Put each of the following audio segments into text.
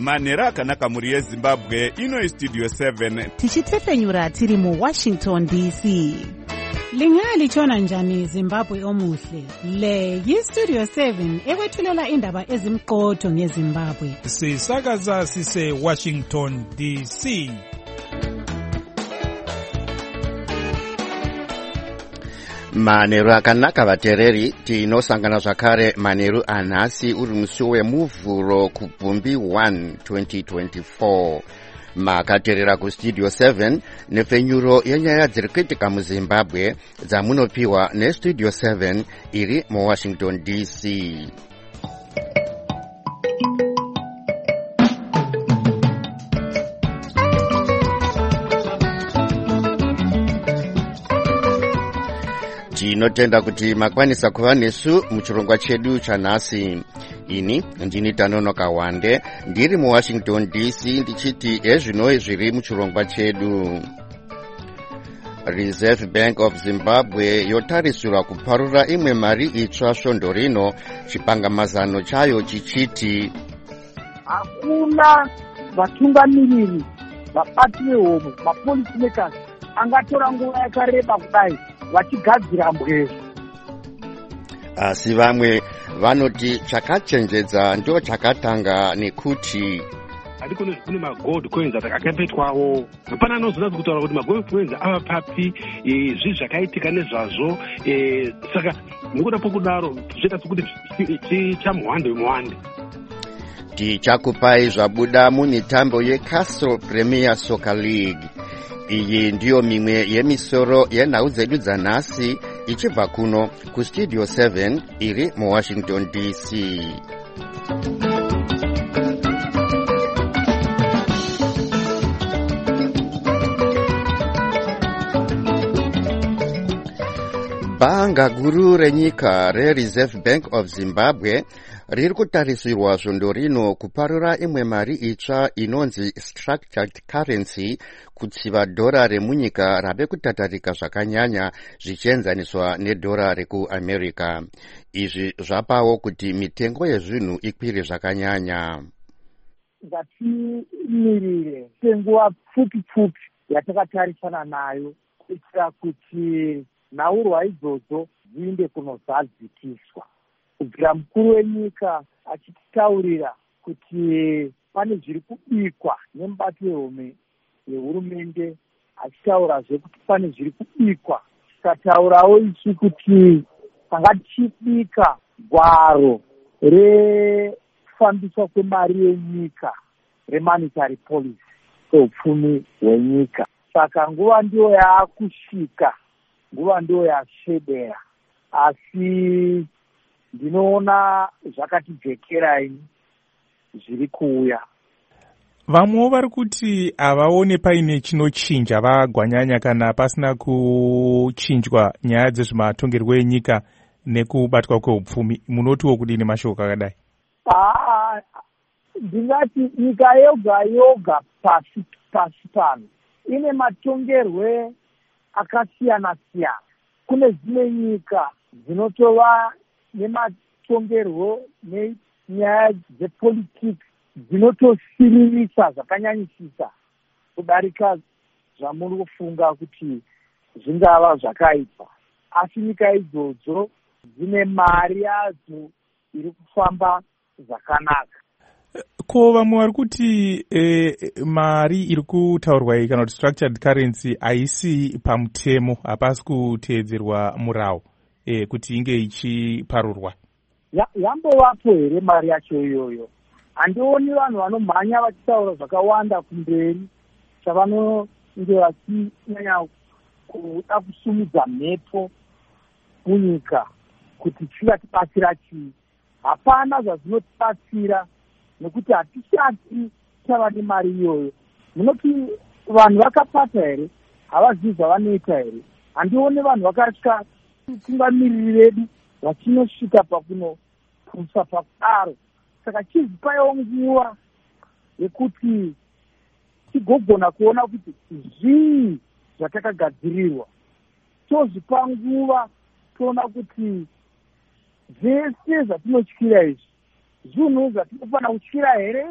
manhero akanaka mhuri yezimbabwe. Ino istudio 7 tichitefenyura tiri muWashington DC. Lingalitshona njani Zimbabwe omuhle? Le yistudio 7 ekwethulela indaba ezimqotho ngeZimbabwe. Sisakaza sise Washington DC. Manheru akanaka vatereri, tinosangana zvakare manheru anhasi uri musi wemuvhuro kubvumbi 1 2024. Makaterera kustudio 7 nefenyuro yenyaya dziri kuitika muZimbabwe dzamunopiwa nestudio 7 iri muWashington DC. Tinotenda kuti makwanisa kuva nesu muchirongwa chedu chanhasi. Ini ndini Tanonoka Wande, ndiri muWashington DC ndichiti ezvino zviri muchirongwa chedu. Reserve Bank of Zimbabwe yotarisirwa kuparura imwe mari itsva svondo rino, chipangamazano chayo chichiti hakuna vatungamiriri, vabati vehomwe, mapolisi makers angatora nguva yakareba kudai vachigadzira mbwezo. Asi vamwe vanoti chakachenjedza ndo chakatanga nekuti kune magold coins akapetwawo. Hapana anozoda kutaura kuti magold coins ava papi, zvi zvakaitika nezvazvo. Saka nekuda pokudaro zvoita sekuti chichamuhwande. Tichakupai zvabuda mumitambo yeCastle Premier Soccer League. Iyi ndiyo mimwe yemisoro yenhau dzedu dzanhasi ichibva kuno kustudio 7 iri muWashington DC. Bhanga guru renyika reReserve Bank of Zimbabwe riri kutarisirwa svondo rino kuparura imwe mari itsva inonzi structured currency kutsiva dhora remunyika rave kutatarika zvakanyanya zvichienzaniswa nedhora rekuAmerica. Izvi zvapawo kuti mitengo yezvinhu ikwire zvakanyanya. Ngatimirire senguva pfupi yatakatarisana nayo kuitira kuti nhaurwa idzodzo dziinde kunozadzikiswa. Kubvira mukuru wenyika achitaurira kuti pane zviri kubikwa nemubati wehomwe yehurumende, achitaurazve kuti pane zviri kubikwa. Tikataurawo ichi kuti tanga tichibika gwaro rekufambiswa kwemari yenyika remonetary policy, upfumi hwenyika. Saka nguva ndiyo yaakusvika, nguva ndiyo yasvedera, asi ndinoona zvakatijekerai zviri kuuya. Vamwewo vari kuti havaone paine chinochinja vagwanyanya kana pasina kuchinjwa nyaya dzezvematongerwo enyika nekubatwa kweupfumi. Munotiwo kudini mashoko akadai? Ndingati nyika yoga pasi pano ine matongerwe akasiyana siyana. Kune dzimwe nyika dzinotova nematongerwo nenyaya dzepolitiki dzinotosiririsa zvakanyanyisisa kudarika zvamuri kufunga kuti zvingava zvakaipa. Asi nyika idzodzo dzine mari yadzo iri kufamba zvakanaka. Ko vamwe vari kuti mari iri kutaurwa iyi kana kuti structured currency haisi pamutemo, hapasi kuteedzerwa murawo kuti inge ichiparurwa. Yambovapo here mari yacho iyoyo? Handioni vanhu vanomhanya vachitaura zvakawanda kumberi chavanonge vachinyanya kuda kusumudza mhepo munyika kuti chingatibatsira chii. Hapana zvazvinotibatsira nekuti hatisati tava nemari iyoyo. Munoti vanhu vakapata here? Havazivi zvavanoita here? Handioni vanhu vakasvika tungamiriri vedu vachinosvika pakunopusa pakudaro. Saka chizipaiwo nguva yekuti tigogona kuona kuti zvii zvatakagadzirirwa. Tozvipa nguva toona kuti zvese zvatinotyira izvi zvinhu zvatinofanira kutyira here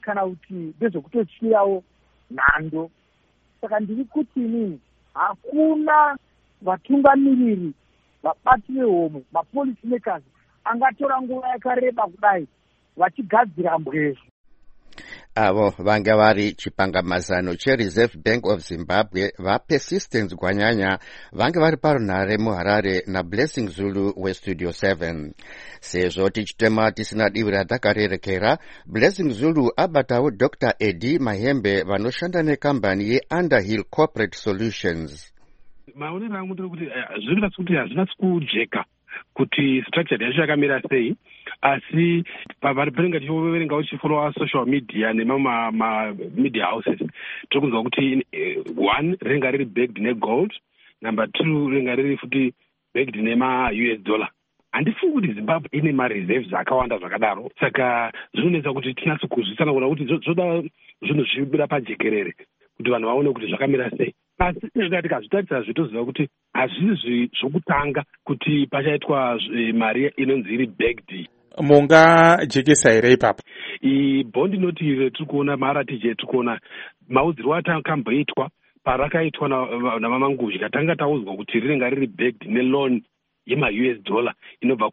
kana kuti ndezvekutotyirawo nhando. Saka ndiri kuti inini hakuna vatungamiriri, vabati vehomwe, mapolisi makers angatora nguva yakareba kudai vachigadzira mbwezvo. Avo vange vari chipangamazano cheReserve Bank of Zimbabwe vaPersistence Gwanyanya vange vari parunhare muHarare naBlessing Zulu weStudio 7. Sezvo tichitema tisina divi ratakarerekera, Blessing Zulu abatawo Dr. Eddie Mahembe vanoshanda nekambani yeUnderhill Corporate Solutions. Maonero angu ndekuti zviri kuti hazvinatsi kujeka kuti structure yacho yakamira sei, asi paringa tichiverenga uchifollowa social media media houses tiri kunzwa kuti one ringa riri backed negold, number two ringa riri futi backed nema-US dollar. Handifungi kuti Zimbabwe ine mareserves akawanda zvakadaro, saka zvinonetsa kuti tinatsi kuzwisana kuona kuti zvoda zvinhu zvibuda pajekerere kuti vanhu vaone kuti zvakamira sei. Asi tikazvitarisa zvitoziva kuti hazvisi zvokutanga kuti pachaitwa mari inonzi iri backed. Munga jekesa here ipapo? Bondi noti tiri kuona maratije tiri kuona maudzirwo atakamboitwa parakaitwa namamanguzha tanga taudzwa kuti rinenge riri backed neloan yema-US dollar inobva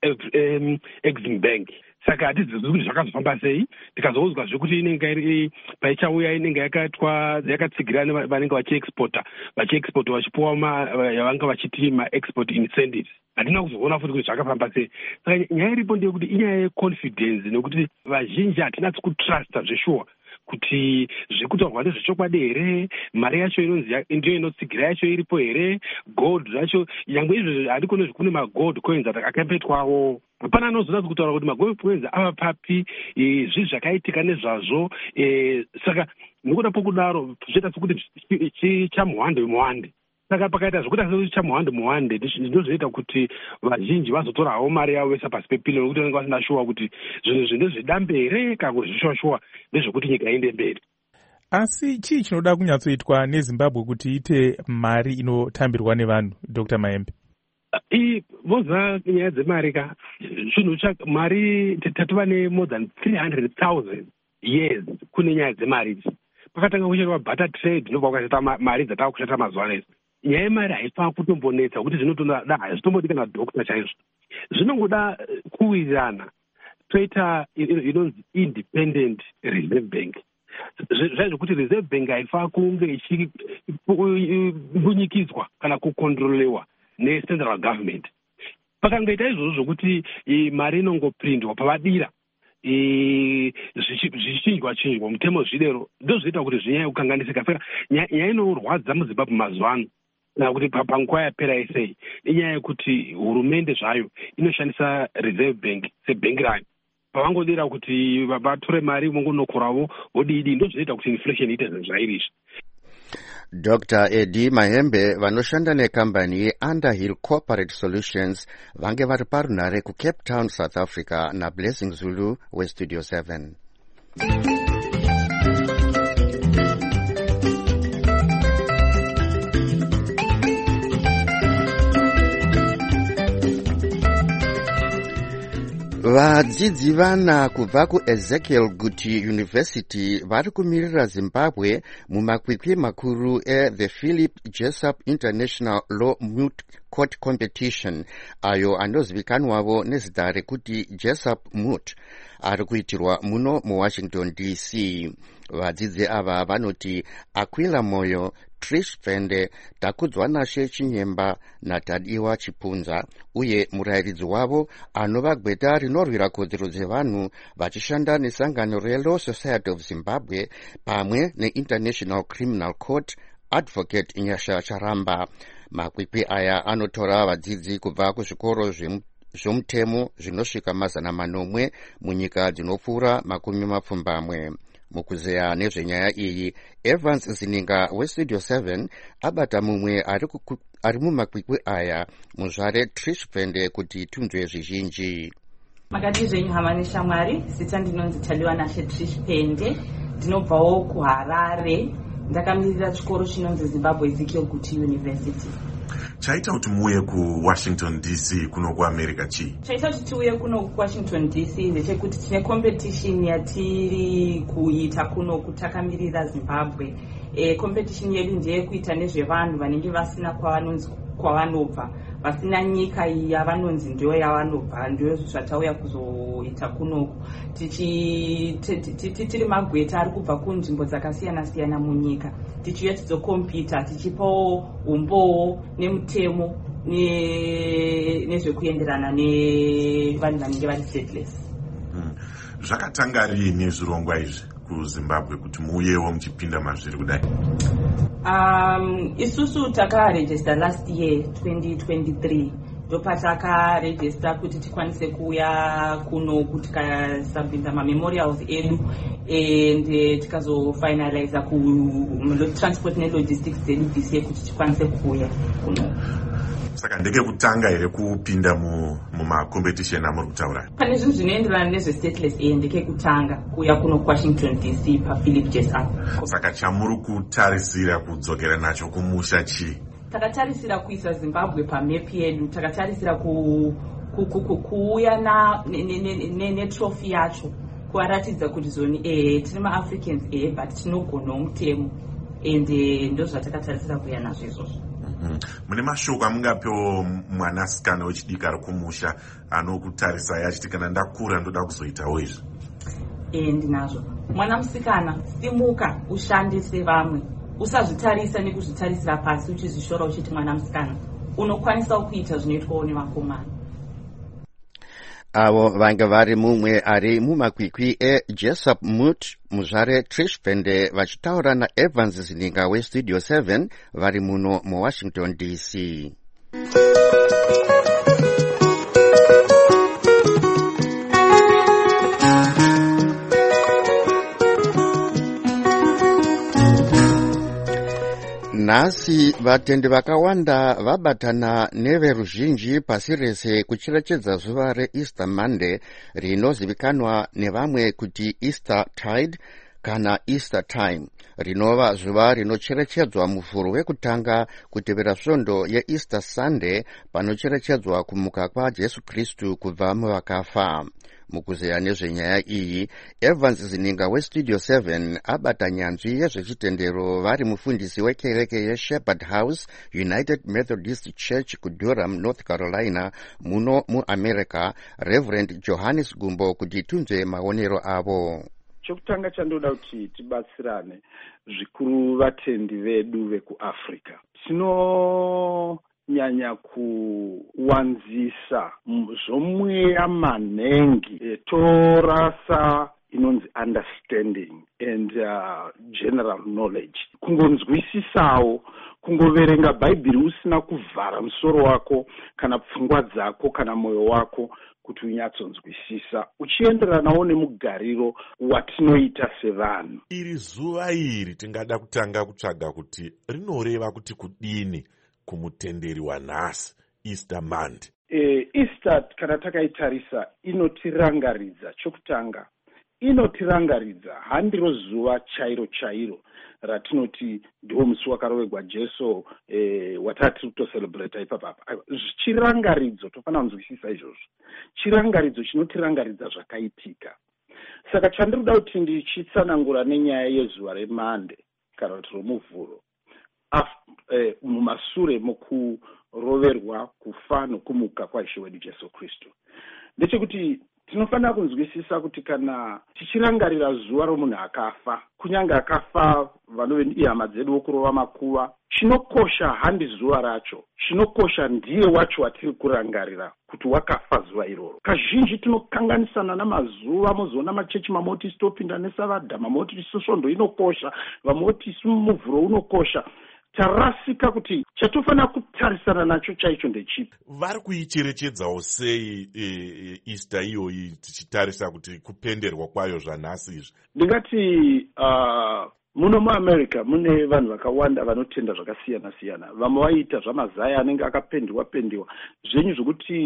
kuExim Bank. Saka hatizivi kuti zvakazofamba sei. Tikazoudzwa zvekuti inenge iri paichauya inenge yakatsigirana vanenge vachiexporta vachipuwa yavanga vachiti ma-export incentives. Hatina kuzoona futi kuti zvakafamba sei. Saka nyaya iripo ndeyekuti inyaya yeconfidence, nekuti vazhinji hatinatsi kutrusta zveshuwa kuti zvekutaurwa ndezvechokwadi here, mari yacho inonzi ndiyo inotsigira yacho iripo here, gold zvacho nyangwe izvo handikone zvekune magold coins akampetwawo. Hapana anozonatsi kutaura kuti magold coins ava papi, zvinhu zvakaitika nezvazvo. Saka nokuda pokudaro zvoita sekuti chamuhwande. Saka pakaita zvokuti asi chamuhwande ndozvoita kuti vazhinji vazotorawo mari yavo vesa pasi pepilo, nokuti vanenge vasina shuwa kuti zvinhu zvindezvedambe here kana kuti zvishuwa ndezvekuti nyika iende mberi. Asi chii chinoda kunyatsoitwa neZimbabwe kuti iite mari inotambirwa nevanhu, Dr. Mahembe? Voza nyaya dzemari ka zvinhu mari tatova ne-more than 300,000 years kune nyaya dzemari idzi. Pakatanga kuchaitwa barter trade nobva kuchaita mari dzatava kushata mazuva ano. Nyaya yemari haifaa kutombonetsa kuti zvinotoda hazvitombodi kana dhokta chaizvo. Zvinongoda kuwirirana toita inonzi independent reserve bank. Zvaizvo kuti reserve bank haifaa kunge ichimbunyikidzwa kana kukontrolewa necentral government. Pakangoita izvozvo zvokuti mari inongoprindwa pavadira zvichinjwa mutemo zvidero, ndozvoita kuti zvinyaya kukanganisika. Saka nyaya inorwadza muZimbabwe mazuva ano kana kuti panguva yapera isei inyaya yekuti hurumende zvayo inoshandisa reserve bank sebhengi rayo. Pavangodira kuti vatore mari vongonokoravo vodidi, ndozvinoita kuti inflation iite zvairi. Dr. Eddie Mahembe vanoshanda nekambani yeUnderhill Corporate Solutions vange vari parunhare kuCape Town, South Africa naBlessing Zulu weStudio 7. Vadzidzi vana kubva kuEzekiel Guti University vari kumirira Zimbabwe mumakwikwi makuru eThe Philip Jessup International Law Moot Court Competition, ayo anozivikanwavo nezita rekuti Jessup Moot, ari kuitirwa muno muWashington DC. Vadzidzi ava vanoti Aquila Moyo, Trish Vende, Takudzwanashe Chinyemba naTadiwa Chipunza, uye murayiridzi wavo anova gweta rinorwira kodzero dzevanhu vachishanda nesangano reLaw Society of Zimbabwe pamwe neInternational Criminal Court, Advocate Nyasha Charamba. Makwikwi aya anotora vadzidzi kubva kuzvikoro zvomutemo zvinosvika 100 munyika dzinopfuura 20. Mukuzeya nezvenyaya iyi, Evans Zininga weStudio 7 abata mumwe ari mumakwikwi aya, muzvare Trish Vende, kuti tunzwe zvizhinji. Makati zvenyu hama neshamwari, zita ndinonzi Tadiwanashe Trish Vende, ndinobvawo kuHarare, ndakamirira chikoro chinonzi Zimbabwe Ezekiel Guti University. chaita kuti muuye kuwashington dc kuno kuamerica chii? Chaita kuti tiuye kuno kuwashington dc ndechekuti tine competition yatiri kuita kuno kutakamirira Zimbabwe. Competition yedu ndeyekuita nezvevanhu vanenge vasina kwavanobva, vasina nyika yavanonzi ndiyo yavanobva, ndiyo zvatauya kuzoita kunoku. Tiri magweta ari kubva kunzvimbo dzakasiyana siyana munyika, tichiuya tizokompita tichipawo umbowo nemutemo nezvekuenderana nevanhu vanenge vari stateless. Zvakatanga rini zvirongwa izvi kuZimbabwe kuti muuyewo muchipinda mazviri kudai? Isusu takarejista last year 2023 ndopatakarejista kuti tikwanise kuuya kuno kuti tikasubmita mamemorials edu and tikazofinalize transport nelogistics dzedu this year kuti tikwanise kuuya kuno. Saka ndekekutanga here kupinda mumacompetition amuri kutaura? Pane zvinhu zvinoenderana nezvestateless ndekekutanga kuuya kuno kuwashington dc paphilip jet up. Saka chamuri kutarisira kudzokera nacho kumusha chii? Takatarisira kuisa Zimbabwe pamepi yedu, takatarisira kuuya netrophy yacho, kuvaratidza kuti zoni tiri maAfricans but tinogonawo mutemo, and ndo zvatakatarisira kuuya nazvo izvozvo. Mune mashoko amungapewo mwanasikana wechidiki ari kumusha anokutarisai achiti kana ndakura ndoda kuzoitawo izvi? Ndinazvo. Mwana musikana, simuka ushande sevamwe, usazvitarisa nekuzvitarisira pasi uchizvishora uchiti mwana musikana, unokwanisawo kuita zvinoitwawo nevakomana. Avo vanga vari mumwe ari mumakwikwi eJessop Mut, muzvare Trish Pende vachitaura naEvans Zininga weStudio 7 vari muno muWashington DC. Nhasi vatendi vakawanda vabatana neveruzhinji pasi rese kucherechedza zuva reEaster Monday rinozivikanwa nevamwe kuti Easter Tide kana Easter Time, rinova zuva rinocherechedzwa mufuro wekutanga kutevera svondo yeEaster Sunday panocherechedzwa kumuka kwaJesu Kristu kubva muvakafa. Mukuzeya nezvenyaya iyi, Evans Zininga weStudio 7 abata nyanzvi yezvechitendero vari mufundisi wekereke yeShepherd House United Methodist Church kuDurham, North Carolina, muno muAmerica, Reverend Johannes Gumbo kuti tunzwe maonero avo. Chokutanga chandoda kuti tibatsirane zvikuru vatendi vedu vekuAfrica. Nyanya kuwanzisa zvomweya manhengi torasa inonzi understanding and general knowledge, kungonzwisisawo, kungoverenga bhaibheri usina kuvhara musoro wako kana pfungwa dzako kana moyo wako kuti unyatsonzwisisa uchienderanawo nemugariro watinoita sevanhu. Iri zuva iri tingada kutanga kutsvaga kuti rinoreva kuti kudini kumutenderi wanhasi Easter Monday. Easter kana takaitarisa inotirangaridza, chokutanga inotirangaridza handiro zuva chairo ratinoti ndiwo musi wakarovegwa Jesu watati kutocelebrata ipapapa. Chirangaridzo tofanira kunzwisisa izvozvo, chirangaridzo chinotirangaridza zvakaitika. Saka chandiroda kuti ndichitsanangura nenyaya yezuva reMande kana kuti romuvhuro mumashure mokuroverwa, kufa nokumuka kwaIshe wedu Jesu Kristu, ndechekuti tinofanira kunzwisisa kuti kana tichirangarira zuva romunhu akafa, kunyange akafa vanove ihama dzedu vokurova makuva, chinokosha handi zuva racho, chinokosha ndiye wacho watiri kurangarira kuti wakafa zuva iroro. Kazhinji tinokanganisana namazuva, mozoona machechi mamoti sitopinda nesavadha, mamoti svondo inokosha, vamoti muvhuro unokosha. Tarasika kuti chatofanira kutarisana nacho chaicho ndechipi. Vari kuicherechedzawo sei Easter iyoyi tichitarisa kuti kupenderwa kwayo zvanhasi izvi? Ndingati muno muAmerica mune vanhu vakawanda vanotenda zvakasiyana siyana. Vamwe vaita zvamazaya anenge akapendiwa zvenyu zvokuti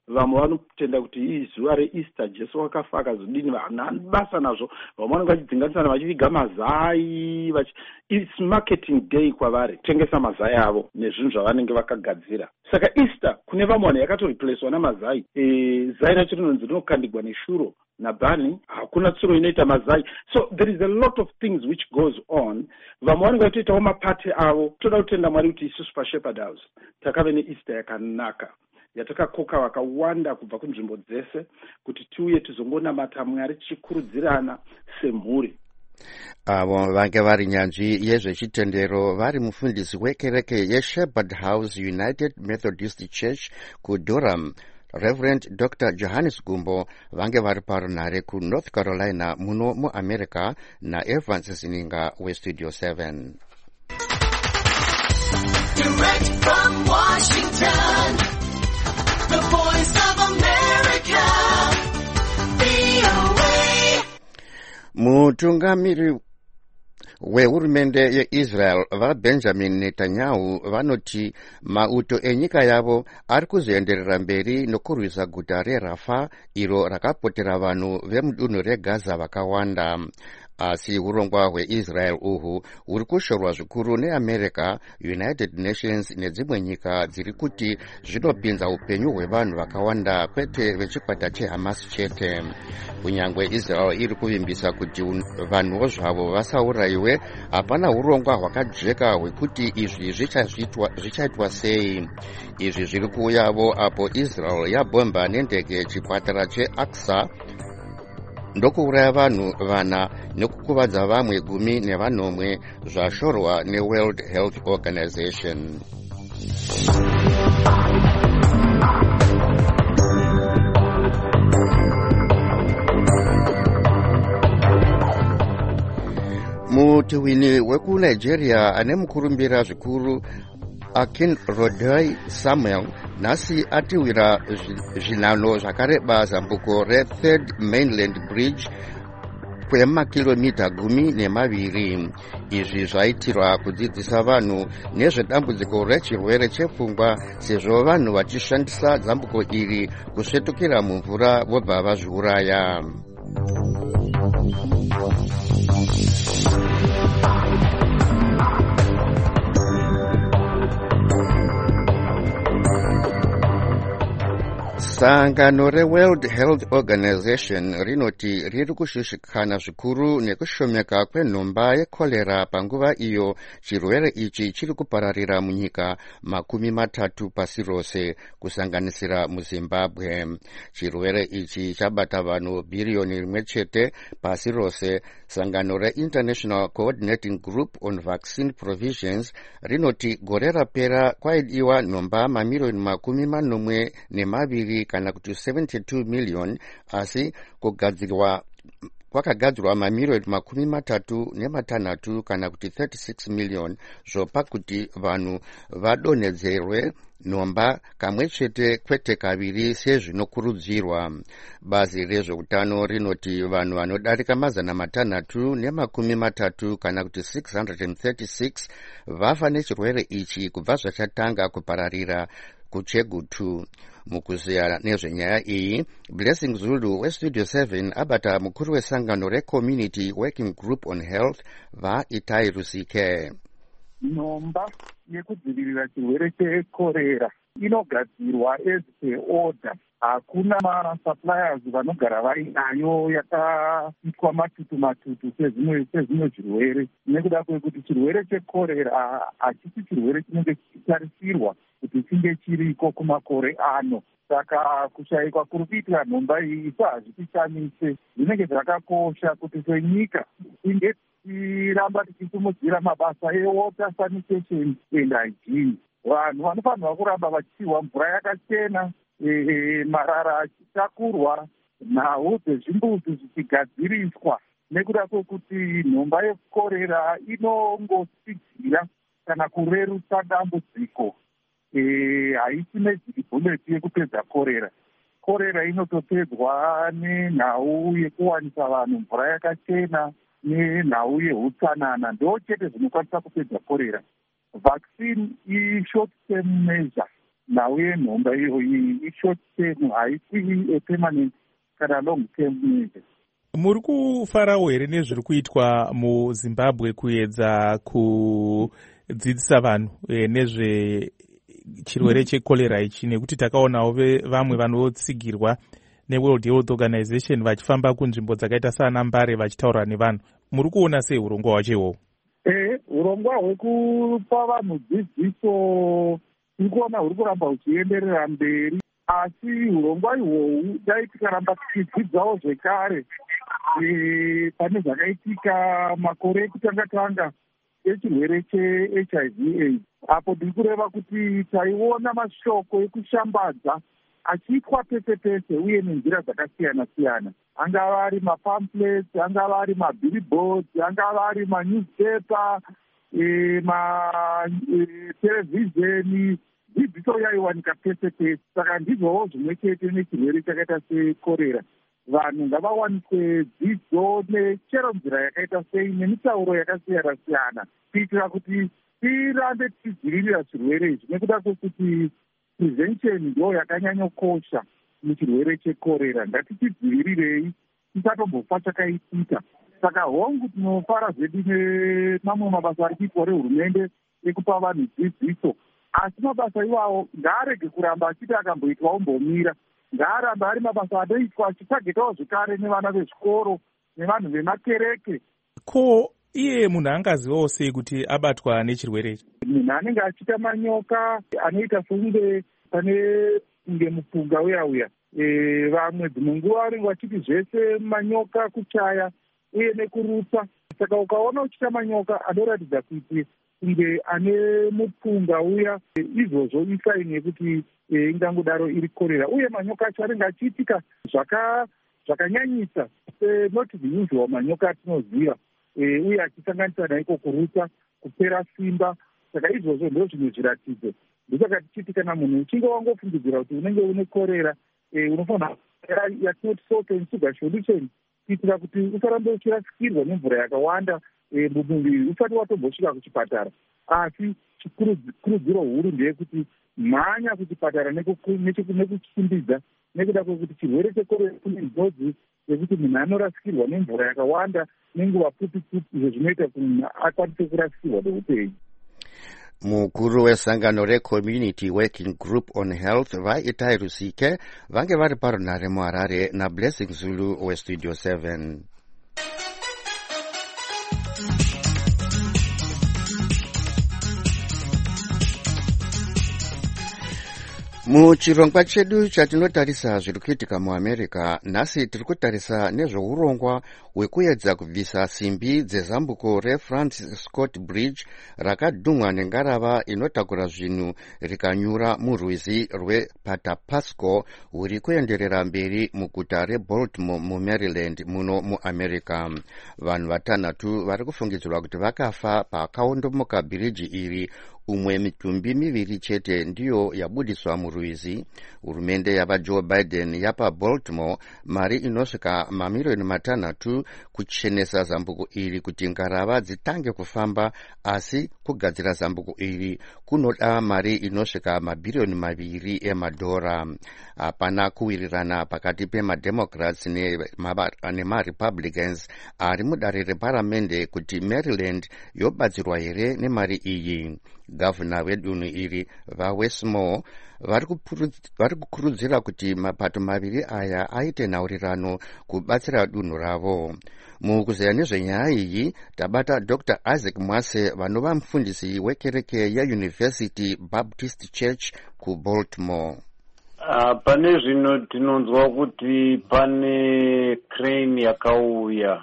vamwe vanotenda kuti zuva reeaster Jesu wakafa akazodini, havana basa nazvo. Vamwe vanenge vachidzinganisana vachiviga mazai, it's marketing day kwavari, kutengesa mazai avo nezvinhu zvavanenge vakagadzira. Saka Easter kune vamwe vanhu yakatoreplacewa namazai. Zai racho rinokandigwa neshuro nabhani, hakuna tsuro inoita mazai. So there is a lot of things which goes on. Vamwe vanenge vachitoitawo mapati avo. Toda kutenda Mwari kuti isusu paShepherd House takave neEaster yakanaka, yatakakoka vakawanda kubva kunzvimbo dzese kuti tiuye tizongonamata Mwari tichikurudzirana semhuri. Avo vange vari nyanzvi yezvechitendero vari mufundisi wekereke yeShepherd House United Methodist Church kuDurham, Reverend Dr. Johannes Gumbo, vange vari parunhare kuNorth Carolina muno muAmerica, naEvans Zininga weStudio 7. Direct from Washington, the Voice of America, VOA. Mutungamiri wehurumende yeIsrael vaBenjamin Netanyahu vanoti mauto enyika yavo ari kuzoenderera mberi nokurwisa guta reRafah iro rakapotera vanhu vemudunhu reGaza vakawanda. Asi urongwa hweIsrael uhwu huri kushorwa zvikuru neAmerica, United Nations nedzimwe nyika dziri kuti zvinopinza upenyu hwevanhu vakawanda, kwete vechikwata cheHamas chete. Kunyangwe Israel iri kuvimbisa kuti vanhuwo zvavo vasaurayiwe, hapana urongwa hwakajeka hwekuti izvi zvichaitwa sei. Izvi zviri kuuyavo apo Israel yabomba nendege chipatara cheAqsa ndokuuraya vanhu vana nekukuvadza vamwe 19 zvashorwa neWorld Health Organization. Mutiwini wekuNigeria ane mukurumbira zvikuru Akinrodoi Samuel nhasi atiwira zvinano zvakareba zambuko reThird Mainland Bridge kwemakilomita 12. Izvi zvaitirwa kudzidzisa vanhu nezvedambudziko rechirwere chepfungwa, sezvo vanhu vachishandisa zambuko iri kusvetukira mumvura vobva vazviuraya. Sangano reWorld Health Organization rinoti riri kushushikana zvikuru nekushomeka kwenhomba yekolera panguva iyo chirwere ichi chiri kupararira munyika 30 pasi rose, kusanganisira muZimbabwe. Chirwere ichi chabata vanhu bhiriyoni 1 chete pasi rose. Sangano reInternational Coordinating Group on Vaccine Provisions rinoti gore rapera kwaidiwa nhomba mamiliyoni 42 kana kuti 72 million, asi kwakagadzirwa mamiliyoni 36 kana kuti 36 million zvopa kuti vanhu vadonhedzerwe nhomba kamwe chete kwete kaviri sezvinokurudzirwa. Bazi rezveutano rinoti vanhu vanodarika 630 kana kuti 636 vafa nechirwere ichi kubva zvachatanga kupararira kuChegutu. Mukuziya nezvenyaya iyi, Blessing Zulu weStudio 7 abata mukuru wesangano reCommunity Working Group on Health vaItai Rusike. Nhomba yekudzivirira chirwere chekorera inogadzirwa as per order. Hakuna masuppliers vanogara vainayo yakaitwa matutu sezvimwe zvirwere, nekuda kwekuti chirwere chekorera hachisi chirwere chinenge chichitarisirwa kuti chinge chiriko kumakore ano. Saka kushayikwa kuri kuitira nhomba iyi hazvitishamise. Zvinenge zvakakosha kuti senyika tinge tiramba tichisimudzira mabasa ewater sanitation and hygiene. Vanhu vanofanirwa kuramba vachipiwa mvura yakachena, marara achitakurwa, nhau dzezvimbuzi zvichigadziriswa, nekuda kwekuti nhomba yekorera inongosidzira kana kurerutsa dambudziko. Haisi magic bullet yekupedza korera. Korera inotopedzwa nenhau yekuwanisa vanhu mvura yakachena nenhau yeutsanana, ndo chete zvinokwanisa kupedza korera. Vaccine ishort term measure nauye nhomba iyoyi ishort term, haisi epermanent kana long term measure. Muri kufarawo here nezviri kuitwa muZimbabwe kuedza kudzidzisa vanhu nezvechirwere chekorera ichi, nekuti takaonawo vamwe vanotsigirwa neWorld Health Organization vachifamba kunzvimbo dzakaita sana Mbare vachitaura nevanhu. Muri kuona sei urongwa hwacho ihwohwo? Urongwa hwekupa vanhu dzidziso tiri kuona huri kuramba huchienderera mberi, asi urongwa ihwohwu dai tikaramba tichidzidzawo zvekare pane zvakaitika makore ekutanga-tanga echirwere cheHIV/AIDS, apo ndiri kureva kuti taiona mashoko ekushambadza achiitwa pese pese uye nenzira dzakasiyana-siyana, angava ari mapamphlets, angava ari mabillboards, angava ari manewspaper, mathelevhizheni, dzidziso yaiwanika pese pese. Saka ndizvowo zvimwe chete nechirwere chakaita sekorera. Vanhu ngavawaniswe dzidzo nechero nzira yakaita sei nemitauro yakasiyana-siyana kuitira kuti tirambe tichidzivirira zvirwere izvi, nekuda kwekuti prevention ndo yakanyanyokosha muchirwere chekorera. Ngatichidzivirirei tisatombofa chakaitika. Saka hongu tinofara zvedu nemamwe mabasa ari kuitwa rehurumende ekupa vanhu dzidziso, asi mabasa iwawo ngaarege kuramba achiti akamboitwa ombomira. Ngaarambe ari mabasa anoitwa achitagetawo zvekare nevana vezvikoro nevanhu vemakereke. Ko iye munhu angazivawo sei kuti abatwa nechirwere ichi? Munhu anenge achiita manyoka anoita sokunge kunge mupunga uya vamwe dzimwe nguva vanenge vachiti zvese manyoka, kuchaya uye nekurutsa. Saka ukaona uchiita manyoka anoratidza kuti kunge ane mupunga uya, izvozvo isaini yekuti ingangodaro iri korera. Uye manyoka acho anenge achiitika zvakanyanyisa, not the usual manyoka atinoziva, uye achisanganisa naiko kurutsa, kupera simba. Saka izvozvo ndo zvimwe zviratidzo. Ndosaka tichiti kana munhu uchinge wangofungidzira kuti unenge une korera, unofanira yatinoti salt and sugar solution, kuitira kuti usarambe uchirasikirwa nemvura yakawanda mumuviri usati watombosvika kuchipatara. Asi chikurudziro huru ndeyekuti mhanya kuchipatara nekuchimbidza, nekuda kwekuti chirwere chekorera kune njodzi yekuti munhu anorasikirwa nemvura yakawanda nenguva pfupi-pfupi, izvo zvinoita kuti munhu akwanise kurasikirwa neupenyu. Mukuru wesangano reCommunity Working Group on Health vaItai Rusike vange vari parunhare muHarare naBlessing Zulu weStudio 7. Muchirongwa chedu chatinotarisa zviri kuitika muAmerica, nhasi tiri kutarisa nezveurongwa hwekuedza kubvisa simbi dzezambuko reFrancis Scott Bridge rakadhumwa nengarava inotakura zvinhu rikanyura murwizi rwePatapasco huri kuenderera mberi muguta reBaltimore muMaryland muno muAmerica. Vanhu vatanhatu vari kufungidzirwa kuti vakafa pakaondomoka bhiriji iri. Umwe mitumbi miviri chete ndiyo yabudiswa murwizi. Hurumende yavaJoe Biden yapa Baltimore mari inosvika mamiliyoni matanhatu kuchenesa zambuko iri kuti ngarava dzitange kufamba, asi kugadzira zambuko iri kunoda mari inosvika mabhiriyoni 2 emadhora. Hapana kuwirirana pakati pemademocrats nemarepublicans ari mudare reparamende kuti Maryland yobatsirwa here nemari iyi. Gavana wedunhu iri vaWestmore vari kukurudzira kuti mapato maviri aya aite nhaurirano kubatsira dunhu ravo. Mukuzeya nezvenyaya iyi tabata Dr. Isaac Mwase vanova mufundisi wekereke yeUniversity Baptist Church kuBaltimore. Pane zvino tinonzwa kuti pane crane yakauya,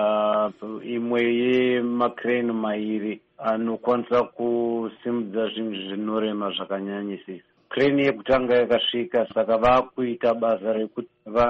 imwe yemakrane mairi anokwanisa kusimudza zvinhu zvinorema zvakanyanyisisa. Crane yekutanga yakasvika, saka vakuita basa rekuti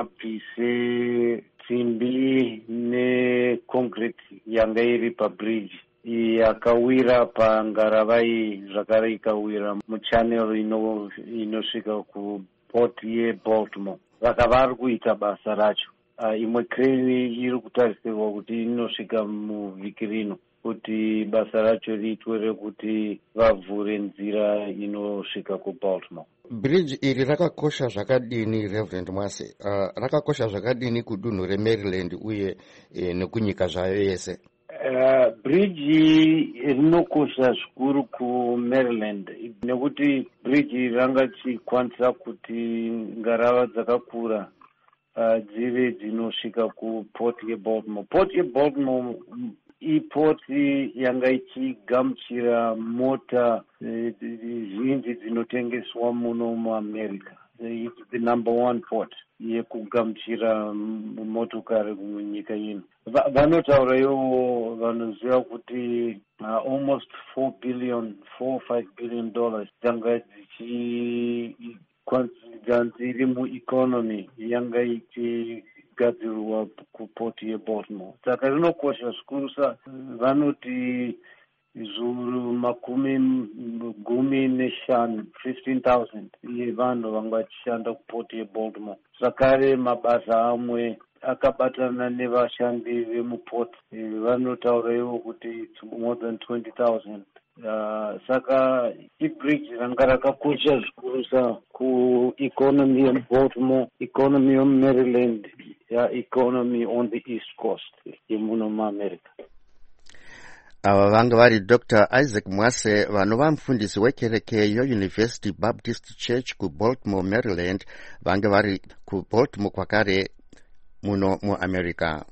vabvise simbi neconcrete yanga iri pabridge iyi yakawira pangarava iyi, zvakare ikawira muchannel inosvika kuport yeBaltimore. Saka vari kuita basa racho. Imwe crane iri kutarisirwa kuti inosvika muvhiki rino. kuti basa racho riitwe rekuti vavhure nzira inosvika kubaltimore. Bridge iri rakakosha zvakadini, Reverend Mwase? Rakakosha zvakadini kudunhu reMaryland uye nekunyika zvayo yese? Bridge rinokosha zvikuru kuMaryland nekuti bridge ranga chikwanisa kuti ngarava dzakakura dzive dzinosvika kuport yeBaltimore. Port yeBaltimore ipoti yanga ichigamuchira mota zhinji dzinotengeswa muno muAmerica. It's the number one port yekugamuchira motokari munyika ino. Vanotaura ivo vanoziva kuti almost $4 or $5 billion dzanga dziri mueconomy yanga ichigadzirwa kuport yeBaltimore. Saka rinokosha zvikuru vanoti zviuru 15,000 yevanhu vanga vachishanda kuport yeBaltimore. Zvakare mabasa amwe akabatana nevashandi vemuport vanotaura ivo kuti it's more than 20,000. Saka ibridge ranga rakakosha zvikuru kueconomy yeBaltimore, economy yeMaryland, economy on the East Coast yemuno muAmerica. Ava vanga vari Dr. Isaac Mwase vanova mufundisi wekereke yeUniversity Baptist Church kuBaltimore, Maryland, vanga vari kuBaltimore kwakare muno muAmerica.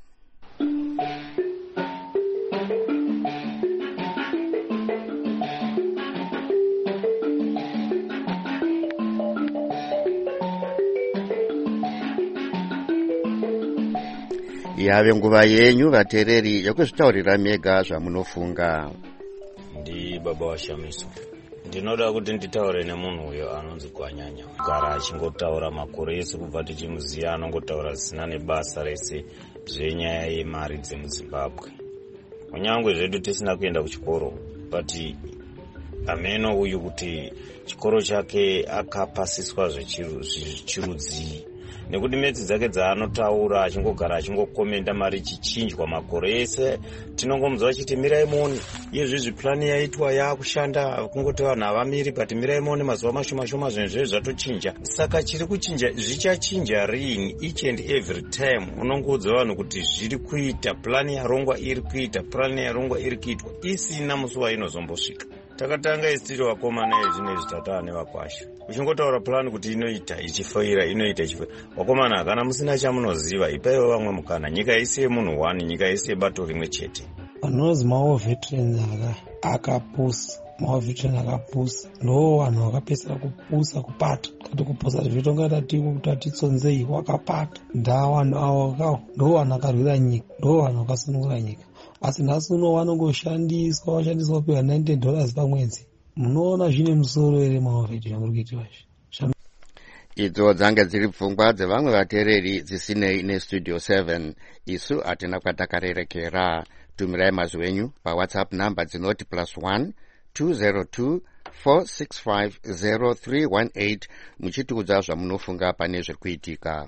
Yave nguva yenyu vatereri yokuzvitaurira mega zvamunofunga. Ndi baba washamiso. Ndinoda kuti nditaure nemunhu uyo anonzi Gwanyanya. Gara achingotaura makore ese kubva tichimuziya, anongotaura zvisina nebasa rese zvenyaya yemari dzemuZimbabwe. Kunyangwe zvedu tisina kuenda kuchikoro, but ameno uyu kuti chikoro chake akapasiswa zvechirudzii. Nekuti medzi dzake dzaanotaura achingogara achingokomenda mari ichichinjwa makore ese, tinongomuzwa achiti mirai muone yezvizvi plani yaitwa yakushanda, kungoti vanhu havamiri, but mirai muone mazuva mashoma shoma zvinhu zvatochinja. Saka chiri kuchinja zvichachinja rini each and every time. Unongoudza vanhu kuti zviri kuita, plani yarongwa iri kuita, plani yarongwa iri kuitwa, isina musi wainozombosvika. Takatanga isitiri vakomana ezvinezvi tataa nevakwasha. Uchingotaura plani kuti inoita ichifoira, inoita ichifoira. Vakomana kana musina chamunoziva, ipaiwo vamwe mukana. Nyika isi yemunhu wani, nyika isi yebato rimwe chete. Vanonzi mawo veterans akapusa, mawo veterans akapusa. Ndo vanhu vakapesera kupusa kupata. Kati kupusa zvitonga tatitsonzei wakapata. Ndavanhu avo ndo vanhu akarwira nyika, ndo vanhu vakasunungura nyika. Asi nhasi uno vanongoshandiswa kupiwa $90 pamwedzi. Munoona zvine musoro ere maovhedhi zvamuri kuitwa izvi? Idzo dzanga dziri pfungwa dzevamwe vatereri dzisinei nestudio 7. Isu hatina kwatakarerekera. Tumirai mazwi enyu paWhatsApp namba dzinoti +1 202 465 0318 muchitiudza zvamunofunga pane zviri kuitika.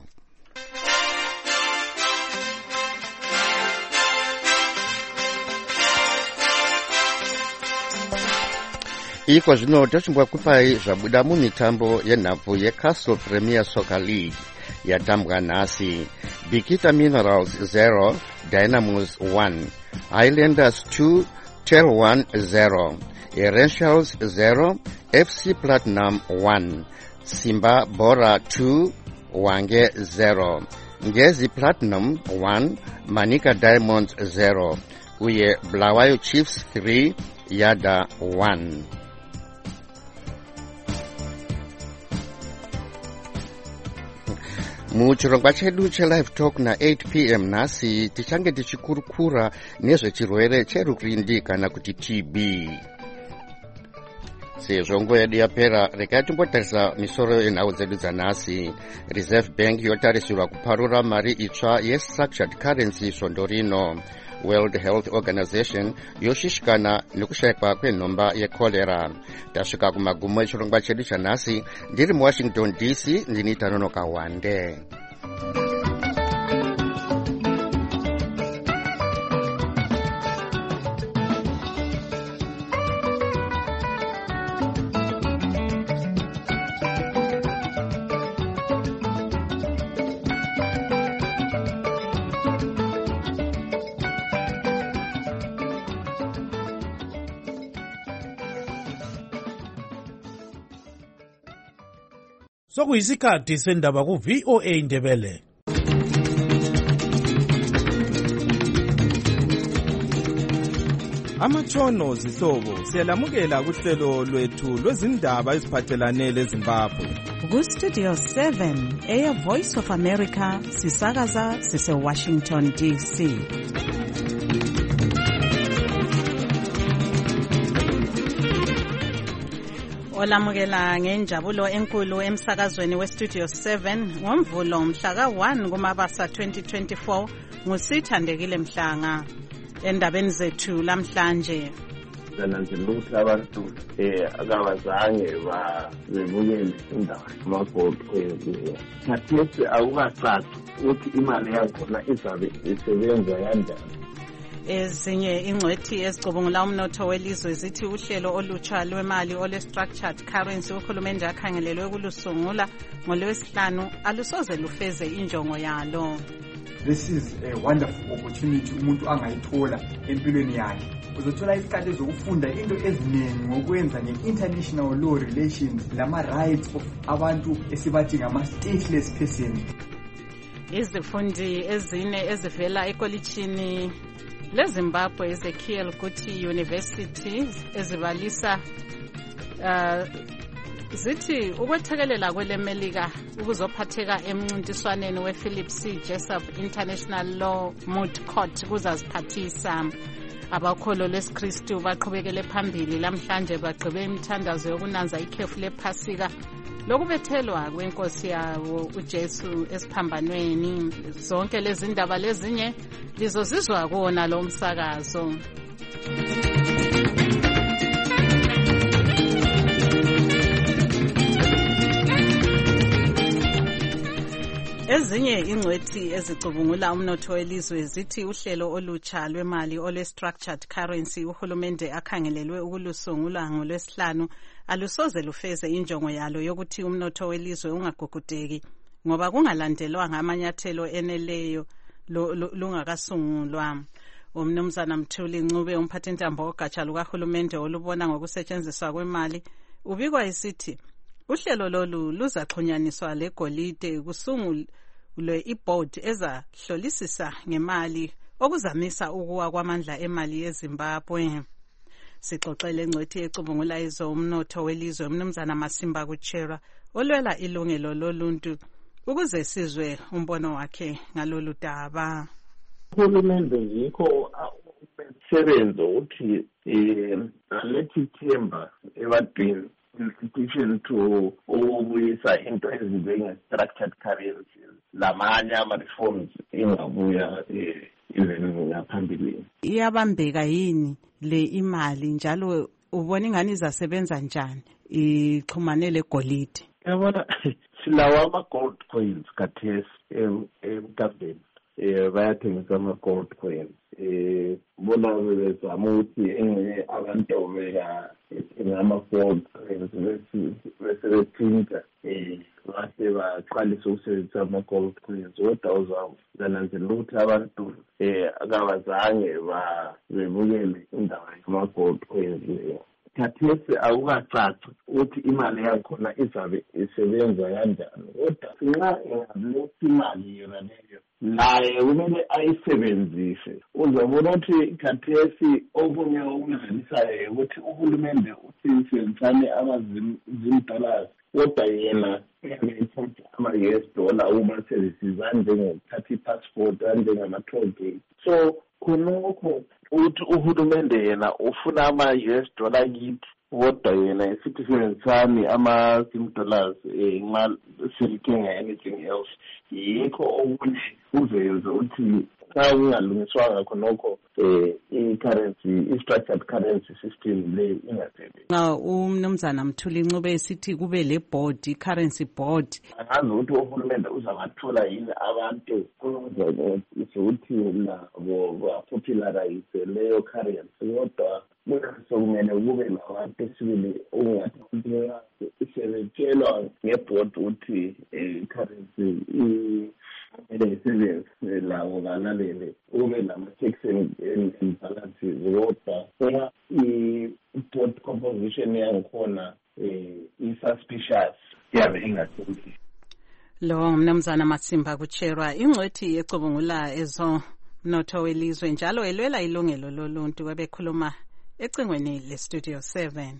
Iko zvino tochimbwakupai zvabuda mumitambo yenhabvu yeCastle Premier Soccer League yatambwa nhasi. Bikita Minerals 0, Dynamos 1, Highlanders 2, Tel 1 0, Essentials 0, FC Platinum 1, Simba Bora 2, Wange 0, Ngezi Platinum 1, Manika Diamonds 0, uye Bulawayo Chiefs 3, Yada 1. Muchirongwa chedu chelive talk na8 p.m. nhasi tichange tichikurukura nezvechirwere cherukindi kana kuti TB. Sezvo nguva yedu yapera, regai timbotarisa misoro yenhau dzedu dzanhasi. Reserve Bank yotarisirwa kuparura mari itsva yestructured currency svondo rino. World Health Organization yoshishikana nekushayikwa kwenhomba yekolera. Tasvika kumagumo echirongwa chedu chanhasi. Ndiri muWashington DC, ndini Tanonoka Wande. sokuyisikhathi sendaba ku-VOA Indebele. Amatshono zihlobo siyalamukela kuhlelo lwethu lwezindaba eziphathelane leZimbabwe. Ku-Studio 7 Air Voice of America sisakaza sise-Washington DC. Olamukela ngenjabulo enkulu emsakazweni we-Studio 7 ngomvulo mhla ka-1 kuMabasa 2024 nguSithandekile Mhlanga. Endabeni zethu lamhlanje nananzela ukuthi abantu akabazange bebukele indaba yama-gold coins. Khathesi akukacaci ukuthi imali yakhona izabe isebenza kanjani. Ezinye ingcwethi ezicubungula umnotho welizwe zithi uhlelo olutsha lwemali ole-structured currency uhulumende akhangelelwe ukulusungula ngoLwesihlanu alusoze lufeze injongo yalo. This is a wonderful opportunity umuntu angayithola empilweni yakhe. Uzothola isikhathi zokufunda into eziningi ngokwenza nge-international law relations lama-rights of abantu esibathi ngama-stateless persons. Izifundi ezine ezivela ekolitshini leZimbabwe Ezekiel Guti University ezibalisa zithi ukwethekelela kwelemelika ukuzophatheka emncintiswaneni we-Philip C. Jessup International Law Moot Court kuzaziphathisa. Abakholo lwesikristu baqhubekele phambili lamhlanje bagqibe imithandazo yokunanza ikhefu lephasika lokubethelwa kwenkosi yabo uJesu esiphambanweni. Zonke lezi ndaba lezinye lizozizwa kuwona lo msakazo. Ezinye ingcwethi ezicubungula umnotho welizwe zithi uhlelo olutsha lwemali ole-structured currency uhulumende akhangelelwe ukulusungula ngoLwesihlanu alusoze lufeze injongo yalo yokuthi umnotho welizwe ungagugudeki ngoba kungalandelwanga amanyathelo eneleyo lungakasungulwa. Umnumzana Mthuli Ncube umphathintambo ogatsha lukahulumende olubona ngokusetshenziswa kwemali ubikwa isithi uhlelo lolu luzaxhunyaniswa legolide kusungulwe iboard ezahlolisisa ngemali okuzamisa ukuwa kwamandla emali yeZimbabwe. Sixoxele ngcwethi ecubungula umnotho welizwe umnumzana Masimba Kuchera olwela ilungelo loluntu ukuze sizwe umbono wakhe ngalolu daba. Uhulumende yikho umsebenzi ukuthi alethe ithemba ebantwini institution to ukubuyisa into ezinjenge-structured currencies lamanye ama-reforms engabuya even ngaphambilini. Iyabambeka yini le imali njalo ubona ingani izasebenza njani ixhumane legolide? Yabona silawa ama-gold coins khathesi emkambeni bayathengisa ama-gold coins. Bona bezama ukuthi abantu ngama-gold coins bese beprinta base baqalisa ukusebenzisa ama-gold coins. Kodwa uzananzela ukuthi abantu akabazange bebukele indaba yama-gold coins. Khathesi akukacaci ukuthi imali yakhona izabe isebenza kanjani. Kodwa nxa ingabiletha imali yona leyo naye kumele ayisebenzise. Uzabona ukuthi khathesi okunye okudlalisayo ukuthi uhulumende usebenzisane ama-$, kodwa yena uyayithatha ama-US uma services anjengokuthatha i-passport anjengama-toll gate. So khonokho ukuthi uhulumende yena ufuna ama-US kithi kodwa yena esithi sebenzisani ama-$, nxa selithenga anything else. Yikho okunye uzenze ukuthi xa kungalungiswanga khonokho i-structured currency system le ingasebenzi. Umnumzana Mthuli Ncube esithi kube le board, i-currency board. Angazi ukuthi uhulumende uzabathola yini abantu ukuthi nabo bapopularize leyo currency. Kodwa sokumele kube nabantu esibili okungathi sebetshelwa ngebhodi ukuthi i-currency kumele isebenze lawo balalele kube nama-checks and balances. Kodwa i-board composition yangikhona i-suspicious iyabe ingathembisi. Lo mnumzana Matsimba kucherwa ingcwethi ecubungula ezomnotho welizwe njalo elwela ilungelo loluntu webekhuluma ecingweni leStudio 7.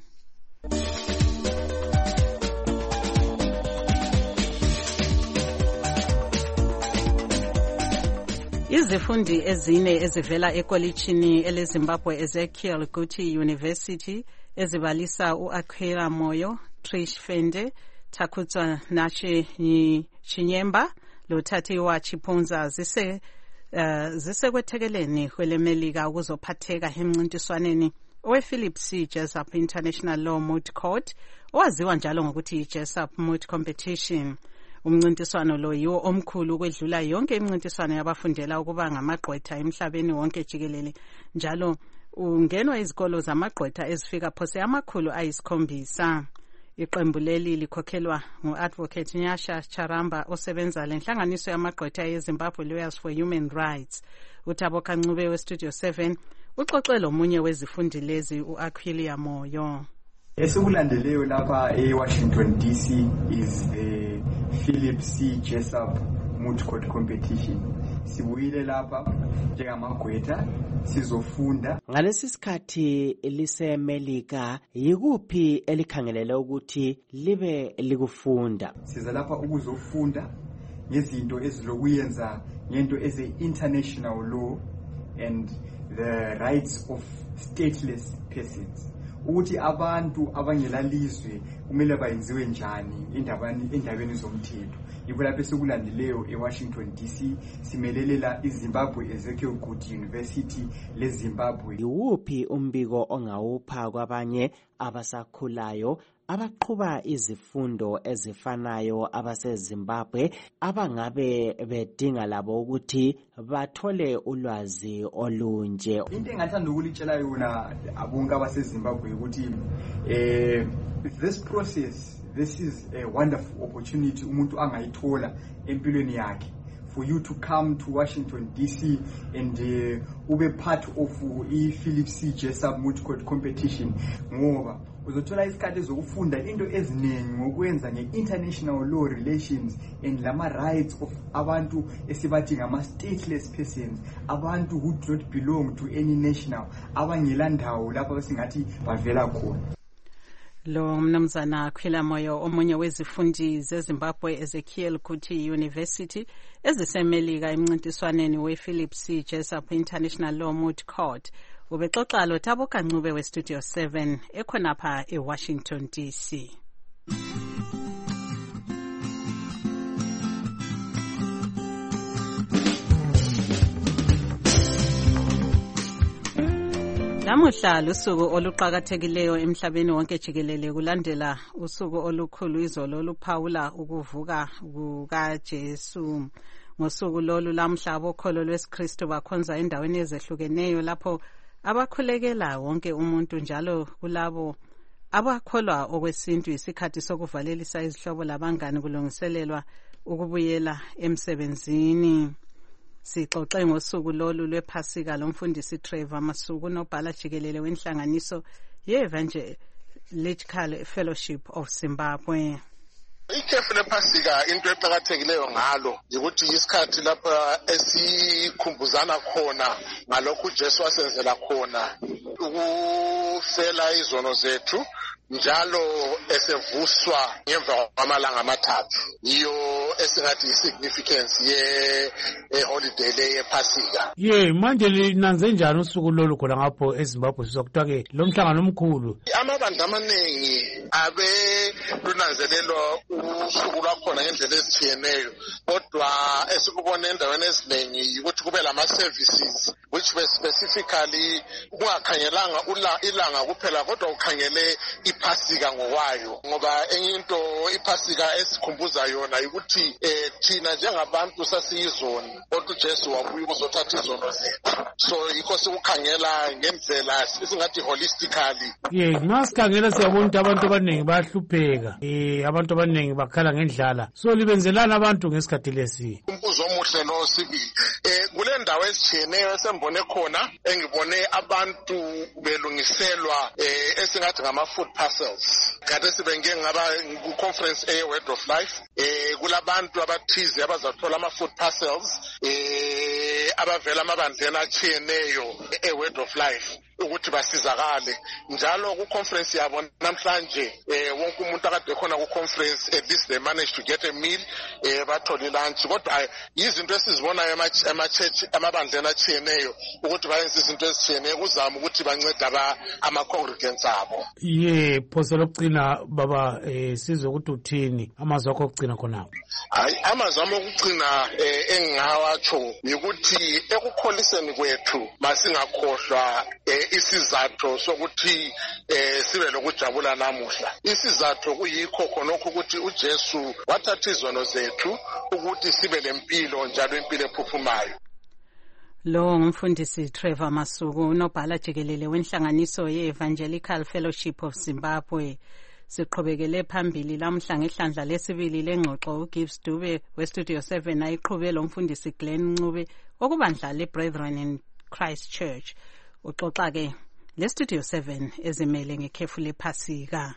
Izifundi ezine ezivela ekolitshini eleZimbabwe Ezekiel Guti University ezibalisa uAkwila Moyo, Trish Fende, Takutsa Nache Chinyemba loThatiwa Chipunza zisekwethekeleni kwelemelika ukuzophatheka emncintiswaneni owePhilip C. Jessup International Law Moot Court owaziwa njalo ngokuthi iJessup Moot Competition. Umncintiswano lo yiwo omkhulu kwedlula yonke imncintiswano yabafundela ukuba ngamagqwetha emhlabeni wonke jikelele njalo ungenwa izikolo zamagqwetha ezifika phose amakhulu ayisikhombisa. Iqembu leli likhokhelwa ngu-Advocate Nyasha Charamba osebenza lenhlanganiso yamagqwetha yeZimbabwe Lawyers for Human Rights. uThabo Kancube weStudio 7 uxoxela omunye wezifundi lezi uAkwila Moyo. Esikulandeleyo lapha eWashington DC is the Philip C. Jessup Moot Court Competition. Sibuyile lapha njengamagqwetha sizofunda. Ngalesi sikhathi liseMelika yikuphi elikhangelele ukuthi libe likufunda? Siza lapha ukuzofunda ngezinto ezilokuyenza ngento eze-international law and the rights of stateless persons. Ukuthi abantu abangelalizwe kumele bayenziwe njani endabeni zomthetho. Yikho lapho esikulandileyo eWashington DC simelelela iZimbabwe Ezekiel Guti University leZimbabwe. Yiwuphi umbiko ongawupha kwabanye abasakhulayo abaqhuba izifundo ezifanayo abaseZimbabwe abangabe bedinga labo ukuthi bathole ulwazi olunje? Into engathanda ukulitshela yona abonke abaseZimbabwe ukuthi this is a wonderful opportunity umuntu angayithola empilweni yakhe, for you to come to Washington DC and ube part of Philip C. Jessup Moot Court Competition ngoba uzothola isikhathi zokufunda into eziningi ngokwenza nge-international law relations and lama rights of abantu esibathi ngama-stateless persons, abantu who do not belong to any national, abangela ndawo lapho singathi bavela khona. Lo mnumzana Akwila Moyo omunye wezifundi zeZimbabwe Ezekiel Guti University eziseMelika emncintiswaneni wePhilip C. Jessup International Law Moot Court. Ubexoxa lo Thabo Kancube weStudio 7 ekhonapha eWashington DC. Lamuhla lusuku oluqhakathekileyo emhlabeni wonke jikelele kulandela usuku olukhulu izolo oluphawula ukuvuka kukaJesu. Ngosuku lolu lamhla abokholo lwesikristu bakhonza endaweni ezehlukeneyo lapho abakhulekela wonke umuntu njalo kulabo abakholwa okwesintu isikhathi sokuvalelisa izihlobo labangani kulungiselelwa ukubuyela emsebenzini. Sixoxe ngosuku lolu lwePhasika lomfundisi Trevor Masuku nobhala jikelele wenhlanganiso ye-Evangelical Fellowship of Zimbabwe. Ikhefu lePhasika into eqhakathekileyo ngalo ukuthi isikhathi lapha esikhumbuzana khona ngalokhu Jesu wasenzela khona ukufela izono zethu njalo esevuswa ngemva kwamalanga amathathu. Iyo esingathi isignificance holiday le yePhasika. Manje linanze njani usuku lolu khona ngapho eZimbabwe sizokuthiwa ke lo mhlangano omkhulu? Amabandla amaningi abe lunanzelelwa usuku lwakhona ngendlela ezitshiyeneyo kodwa esikubona endaweni eziningi ukuthi kube lama-services which were specifically kungakhangelanga ilanga kuphela kodwa ukhangele iPhasika ngokwayo ngoba enye into iPhasika esikhumbuza yona ukuthi thina njengabantu sasiyizoni kodwa uJesu wabuya ukuzothatha izono zethu, so yikho sikukhangela ngendlela esingathi holistically. Ngasikhangela siyabona ukuthi abantu abaningi bayahlupheka, abantu abaningi bakhala ngendlala, so libenzelana abantu ngesikhathi lesi. Umbuzo omuhle lo sibili. Kule ndawo ezitshiyeneyo esembone khona engibone abantu belungiselwa esingathi ngama-food parcels. Kade sibenge ngaba conference eye-Word of Life. Kulabantu abathize abazathola ama-food parcels abavela amabandleni atshiyeneyo e-Word of Life ukuthi basizakale. Njalo ku-conference yabo namhlanje wonke umuntu akade khona ku-conference at least they managed to get a meal, bathole lunch. Kodwa yizinto esizibonayo ama-church amabandleni atshiyeneyo ukuthi bayenze izinto ezitshiyeneyo kuzama ukuthi bancede ama-congregants abo. Ye phoso lokugcina baba sizwe ukuthi uthini amazwi akho okugcina khonapho. Hayi, amazwi ami okugcina engingawatsho yikuthi ekukholiseni kwethu masingakhohlwa isizathu sokuthi sibe lokujabula namuhla. Isizathu kuyikho khonokho ukuthi uJesu wathatha izono zethu ukuthi sibe lempilo njalo impilo ephuphumayo. Lo ngumfundisi Trevor Masuku, unobhala jikelele wenhlanganiso ye-Evangelical Fellowship of Zimbabwe. Siqhubekele phambili lamhla ngehlandla lesibili lengxoxo uGibbs Dube weStudio 7 ayiqhube lo mfundisi Glenn Ncube okubandla leBrethren in Christ Church. Uxoxa-ke leStudio 7 ezimele ngekhefu lePhasika.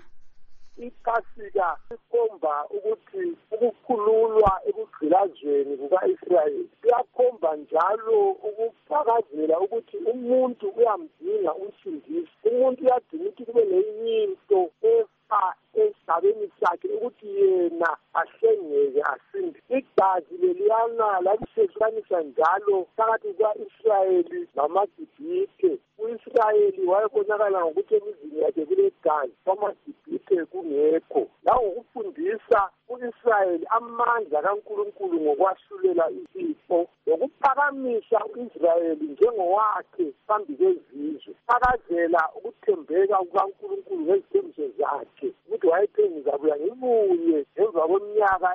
iPhasika ikhomba ukuthi ukukhululwa ekugqilazweni kuka-Israyeli kuyakhomba njalo ukufakazela ukuthi umuntu uyamdinga umsindisi. Umuntu uyadinga ukuthi kube leyinto efa esigabeni sakhe ukuthi yena ahlengeke asinde. Igazi leliyana lalihlukanisa njalo phakathi kuka-Israyeli namaGibhithe. U-Israyeli wayebonakala ngokuthi emizini yakhe kulegazi, kwamaGibhithe kungekho. Langokufundisa u-Israyeli amandla kaNkulunkulu ngokwahlulela izifo nokuphakamisa u-Israyeli njengowakhe phambi kwezizwe. Fakazela ukuthembeka kukaNkulunkulu ngezithembiso zakhe ukuthi wayethe ngizabuya ngibuye emva kweminyaka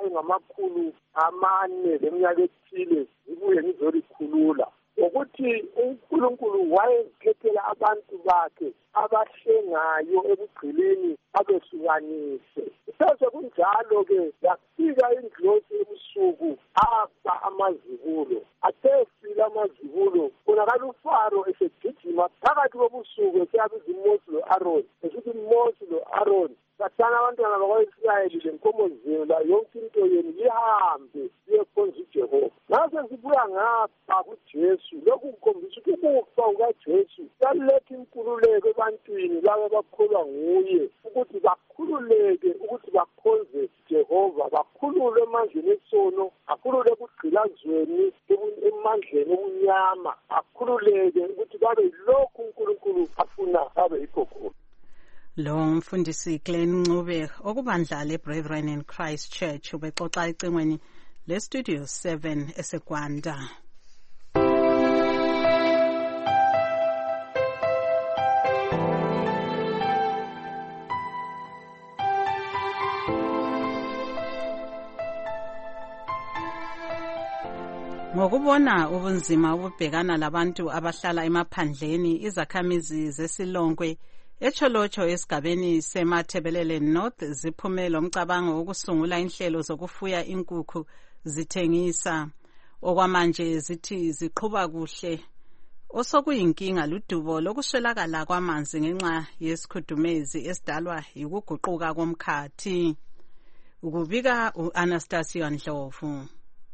engama400 leminyaka ethile ngibuye ngizolikhulula. Ukuthi uNkulunkulu wayekhethela abantu bakhe abahlengayo ekugqileni abehlukanise. Isase kunjalo-ke yafika indlozi ebusuku afa amazibulo. Athefile amazibulo konakala uFaro esegijima phakathi kobusuku eseyabiza uMose lo-Aroni esithi Mose lo-Aroni sathana abantwana bakwa-Israyeli lenkomo zenu la yonke into yenu lihambe liyekhonza uJehova. Ngase sibuya ngapha kuJesu lokhu kukhombisa ukuthi ukufa kukaJesu kuyaletha inkululeko ebantwini laba abakholwa nguye ukuthi bakhululeke ukuthi bakhonze Jehova, bakhululwe emandleni esono, bakhululwe ekugqilazweni emandleni obunyama, bakhululeke ukuthi babe yilokhu uNkulunkulu afuna babe yikho khona. Lo mfundisi Glenn Ncube okubandla leBrethren in Christ Church ubexoxa ecingweni leStudio 7 eseGwanda. Ngokubona ubunzima obubhekana labantu abahlala emaphandleni, izakhamizi zeSilongwe eCholocho esigabeni seMathebelele North ziphume lomcabango wokusungula inhlelo zokufuya inkukhu zithengisa. Okwamanje zithi ziqhuba kuhle. Osokuyinkinga ludubo lokuswelakala kwamanzi ngenxa yesikhudumezi esidalwa yikuguquka komkhathi. Ukubika uAnastasia Ndlovu.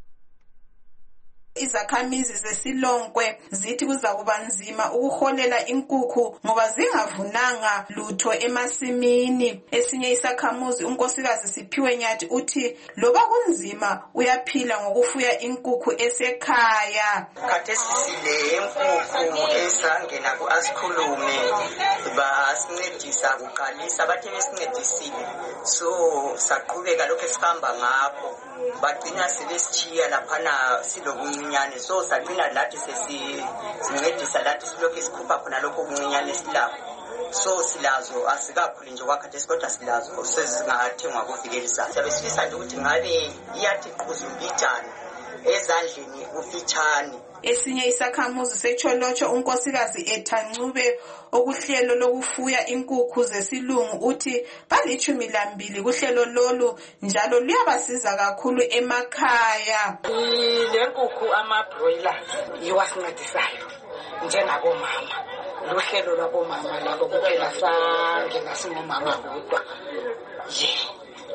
Izakhamizi zeSilongwe zithi kuza kuba nzima ukuholela inkukhu ngoba zingavunanga lutho emasimini. Esinye isakhamuzi unkosikazi Siphiwe Nyathi uthi loba kunzima uyaphila ngokufuya inkukhu esekhaya. Khathesi sile inkukhu esangena ku-Asikhulume basincedisa kuqalisa bathi besincedisile so saqhubeka lokho esihamba ngakho bagcina sebesitshiya laphana silokuncinyane so sagcina lathi sesincedisa lathi silokhu sikhupha khona lokho okuncinyane silapho so silazo azikakhuli nje kwakhathesi kodwa silazo sezingathengwa kufikelisa. Siyabe sifisa nje ukuthi ngabe iyathi qhuzulitshana ezandleni kufitshane. Esinye isakhamuzi seCholocho unkosikazi Ethancube okuhlelo lokufuya inkukhu zesilungu uthi bali12 kuhlelo lolu njalo luyabasiza kakhulu emakhaya. Le nkukhu ama-broiler yiwasincedisayo njengabomama. Luhlelo lwabomama labo kuphela sangena singomama kodwa.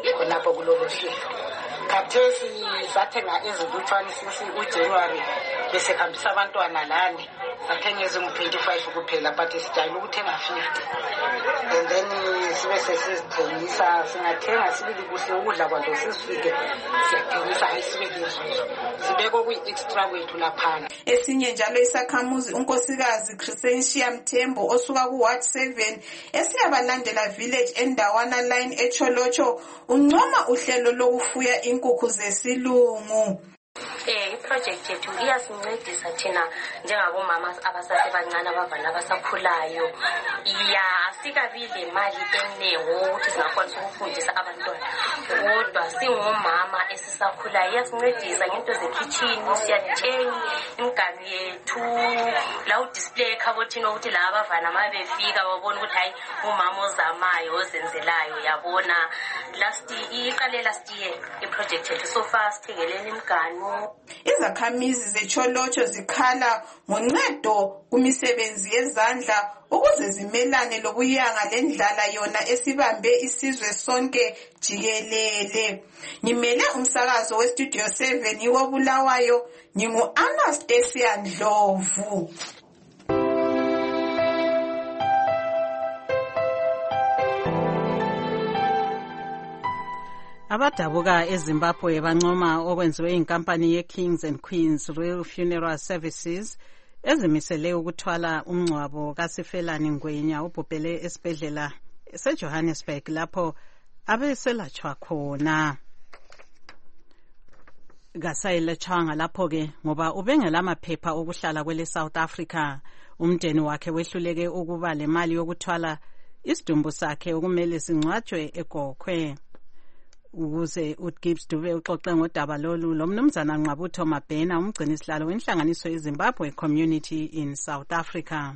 khonapho kulolu hlelo. Khathesi sathenga ezilutshwane since uJanuary bese hambisa abantwana lani sathenga ezingu-25 kuphela but sijayele ukuthenga 50 and then sibe sesizithengisa singathenga sibili kuhle ukudla kwanto sisifike siyathengisa hayi sibe lezuzo sibeke okuyi-extra kwethu laphana. Esinye njalo isakhamuzi unkosikazi Crescentia Mthembu osuka ku-Ward 7 esiyabalandela village endawana line eCholocho uncoma uhlelo lokufuya inkukhu zesilungu. Iproject yethu iyasincedisa thina njengabomama abasasebancane abavana abasakhulayo. Asikabile mali enengo ukuthi singakwanisa ukufundisa abantwana. Kodwa singomama esisakhulayo iyasincedisa ngento zekitchen, siyathenga imiganu yethu, la udisplay ekhabothini ukuthi la abavana mabefika babone ukuthi hayi umama ozamayo ozenzelayo yabona. Iqale last year iproject yethu so far sithengeleni imiganu. Izakhamizi zeCholocho zikhala ngoncedo kumisebenzi yezandla ukuze zimelane lobuyanga lendlala yona esibambe isizwe sonke jikelele. Ngimele umsakazo weStudio 7 iwobulawayo ngingu-Anastasia Ndlovu. Abadabuka eZimbabwe bancoma okwenziwe inkampani ye-Kings and Queens Real Funeral Services ezimisele ukuthwala umngcwabo kaSifelani Ngwenya ubhubhele esibhedlela seJohannesburg lapho abeselatshwa khona. Kasayelatshwanga lapho-ke ngoba ubengela amaphepha okuhlala kwele South Africa. Umndeni wakhe wehluleke ukuba le mali yokuthwala isidumbu sakhe okumele singcwatshwe eGokhwe. Ukuze uGibbs Dube uxoxe ngodaba lolu lo mnumzana Nqabutho Mabhena umgcini sihlalo wenhlanganiso yeZimbabwe Community in South Africa.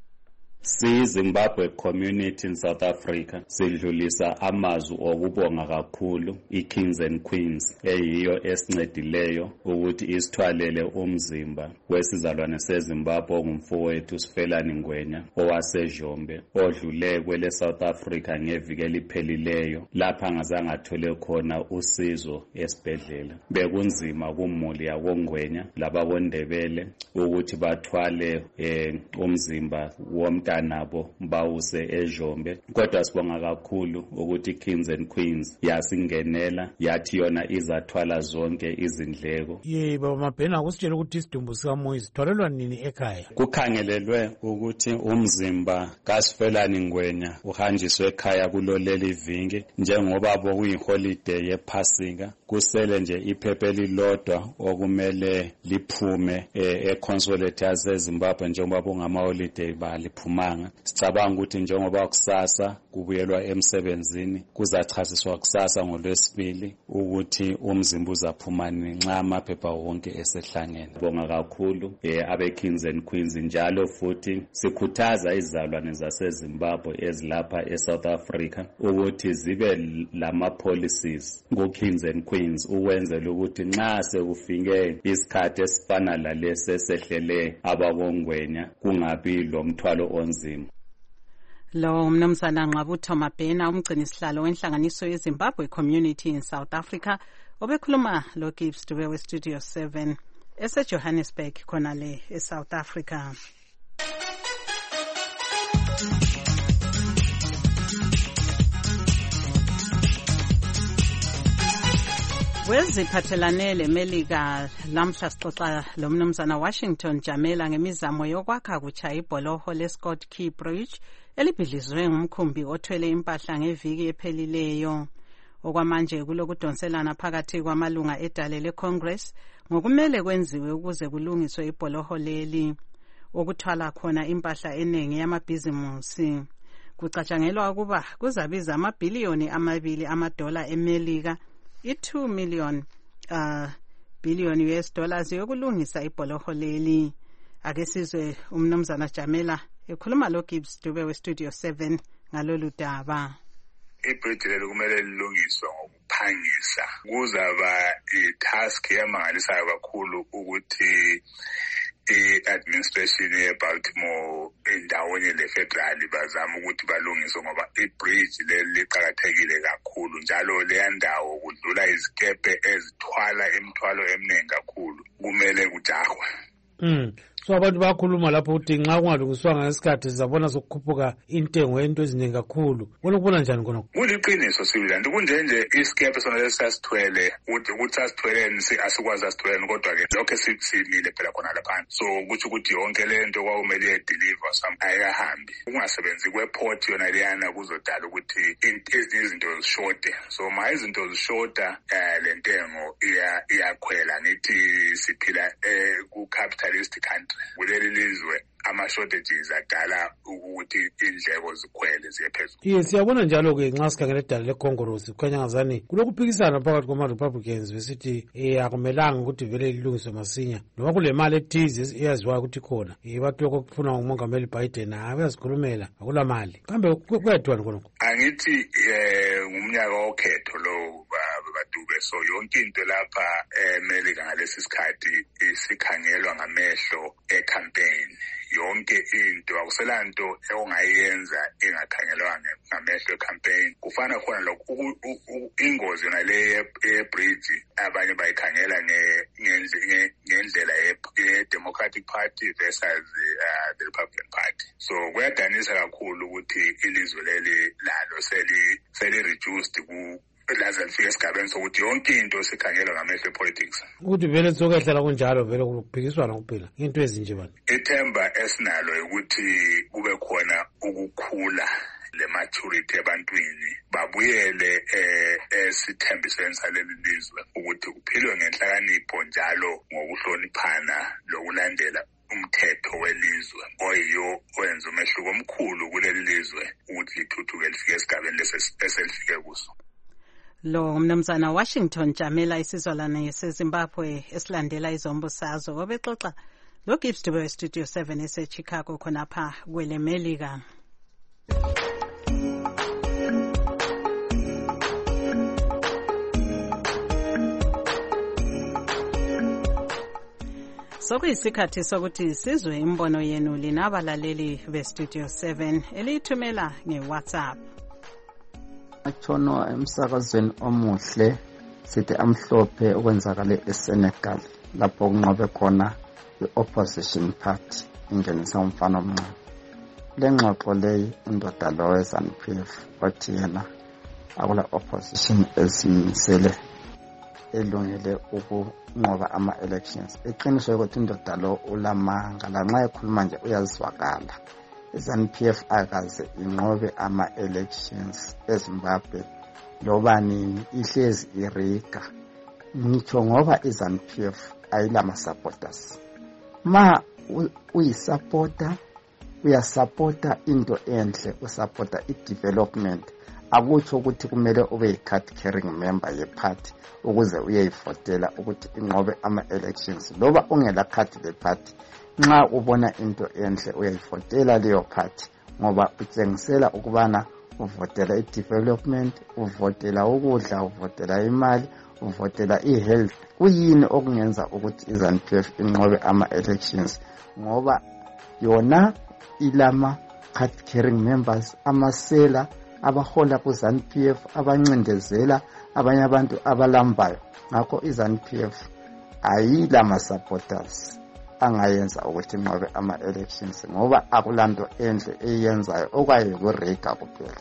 Zimbabwe Community in South Africa sidlulisa amazwi okubonga kakhulu iKings and Queens eyiyo esincedileyo ukuthi isithwalele umzimba wesizalwane seZimbabwe ongumfowethu Sifelani Ngwenya owasejombe odlule kwele South Africa ngeviki eliphelileyo lapha ngazange athole khona usizo esibhedlela. Bekunzima kumuli yakongwenya labakondebele ukuthi bathwale umzimba womntana nabo bawuse ejombe, kodwa sibonga kakhulu ukuthi Kings and Queens yasingenela yathi yona izathwala zonke izindleko. Baba Mabhena kusitshela ukuthi isidumbu sikaMoyi sithwalelwa nini ekhaya? Kukhangelelwe ukuthi umzimba kaSifelani Ngwenya uhanjiswe ekhaya kuloleli viki njengoba bokuyiholiday yePhasika. Kusele nje iphepha elilodwa okumele liphume econsulate yaseZimbabwe njengoba bongama-holiday baliphumanga. Sicabanga ukuthi njengoba kusasa kubuyelwa emsebenzini kuzachaziswa kusasa ngoLwesibili ukuthi umzimba uzaphuma nxa amaphepha wonke esehlangene. Bonga kakhulu abe-Kings and Queens njalo futhi sikhuthaza izizalwane zaseZimbabwe ezilapha eSouth Africa ukuthi zibe lama-policies ku-Kings and Queens ukwenzela ukuthi nxa sekufike isikhathi esifana lalesi esehlele abakongwenya kungabi lomthwalo onzima. Lo mnumzana Nqabutho Mabhena umgcini sihlalo wenhlanganiso yeZimbabwe Community in South Africa obekhuluma lo Gibbs Dube weStudio 7 eseJohannesburg khona le eSouth Africa. Weziphathelane leMelika lamhla sixoxa lo mnumzana Washington Jamela ngemizamo yokwakha kutsha ibholoho leScott Key Bridge elibhidlizwe ngumkhumbi othwele impahla ngeviki ephelileyo. Okwamanje kulokudonselana phakathi kwamalunga edale leCongress ngokumele kwenziwe ukuze kulungiswe ibholoho leli okuthwala khona impahla eningi yamabhizimusi. Kucatshangelwa ukuba kuzabiza amabhiliyoni $2 eMelika $2 million billion US yokulungisa ibholoho leli. Ake sizwe umnumzana Jamela ekhuluma lo Gibbs Dube weStudio 7 ngalolu daba. Ibridge leli kumele lilungiswe ngokuphangisa. Kuzaba i-task yamangalisayo kakhulu ukuthi i-administration yeBaltimore ndawonye le-federal bazama ukuthi balungiswe ngoba ibridge leli liqakathekile kakhulu njalo leya ndawo kudlula izikepe ezithwala imithwalo eminingi kakhulu kumele kujahwe. So abantu bayakhuluma lapho ukuthi nxa kungalungiswanga ngesikhathi sizabona sokukhuphuka intengo yento eziningi kakhulu. Wona kubona njani khonokho? Kuliqiniso sibili nje kunjenje isikepe sona lesasithwele ukuthi sasithweleni asikwazi asithweleni kodwa-ke lokho simile phela khona lapha. So kutsho ukuthi yonke le nto kwakumele yedeliver ayikahambi. Ukungasebenzi kweport yona leyana kuzodala ukuthi ezinye izinto zishode. So ma izinto zishoda le ntengo iyakhwela. Ngithi siphila ku-capitalist country. Kuleli lizwe ama-shortages adala ukuthi indleko zikhwele ziye phezulu. Yes, siyabona njalo-ke nxa sikhangele edala lekhongorosi kukhanya ngazani kulokuphikisana phakathi kwama-Republicans besithi akumelanga ukuthi vele lilungiswe masinya noma kule mali ethize eyaziwayo ukuthi khona bathi lokho kufuna ngumongameli Biden uyazikhulumela akula mali kambe kuyadwani khonokho. Angithi ngumnyaka wokhetho lo badube so yonke into lapha eMelika ngalesi sikhathi isikhangelwa ngamehlo ecampaign. Yonke into akuselanto ongayenza engakhangelwanga ngamehlo ecampaign. Kufana khona lokho ingozi yona le bridge abanye bayikhangela ngendlela ye-Democratic Party versus the Republican Party. So kuyadanisa kakhulu ukuthi ilizwe leli lalo seli-reduced laze lifike esigabeni sokuthi yonke into sikhangelwa ngamehlo epolitics. Ukuthi vele sokwehlela kunjalo vele kuphikiswana kuphela into ezinje bani. Ithemba esinalo ukuthi kube khona ukukhula le maturity ebantwini babuyele esithembisweni saleli lizwe ukuthi kuphilwe ngenhlakanipho njalo ngokuhloniphana lokulandela umthetho welizwe oyiyo oyenza umehluko omkhulu kuleli lizwe ukuthi lithuthuke lifike esigabeni eselifike kuso. Lo mnumzana Washington Jamela isizalwane seZimbabwe esilandela izombusazwe wabexoxa lo Gibbs Dube Studio 7 eseChicago khonapha kwele Melika. Sokuyisikhathi sokuthi sizwe imbono yenu linabalaleli beStudio 7 elithumela ngeWhatsApp. Achono emsakazweni omuhle sithi amhlophe okwenzakale eSenegal lapho kunqobe khona i-opposition party ingenisa umfana omncane. Le ngxoxo leyi indoda lo weZANU-PF wathi yena akula opposition esimisele elungele ukunqoba ama-elections. Iqiniso ukuthi indoda lo ulamanga lanxa ekhuluma nje uyazwakala. iZANU-PF akaze inqobe ama-elections eZimbabwe loba nini ihlezi iriga. Ngitsho ngoba iZANU-PF ayilama-supporters. Ma uyisupporter uyasupporta into enhle usupporta i-development akutsho ukuthi kumele ube yi-card carrying member ye-party ukuze uyeyivotela ukuthi inqobe ama-elections loba ungela card le-party. Nxa ubona into enhle uyayivotela leyo party ngoba utshengisela ukubana uvotela i-development, uvotela ukudla, uvotela imali, uvotela i-health. Kuyini okungenza ukuthi iZANU-PF inqobe ama-elections ngoba yona ilama card carrying members amasela abahola kuZANU-PF abancindezela abanye abantu abalambayo. Ngakho iZANU-PF ayilama supporters angayenza ukuthi inqobe ama-elections ngoba akulanto enhle eyenzayo okwayikurega kuphela.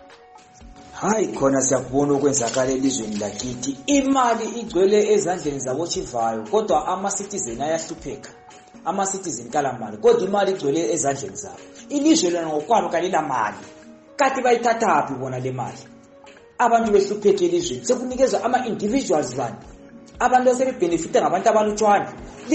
Hayi khona siyakubona okwenzakala elizweni lakithi. Imali igcwele ezandleni zabochivayo kodwa ama-citizen ayahlupheka. Ama-citizen kalamali kodwa imali igcwele ezandleni zabo. Ilizwe lona ngokwalo kalila mali. Kati bayithathaphi bona le mali? Abantu behlupheke elizweni sekunikezwa ama-individuals bani. Abantu asebebenefita ngabantu abalutshwana.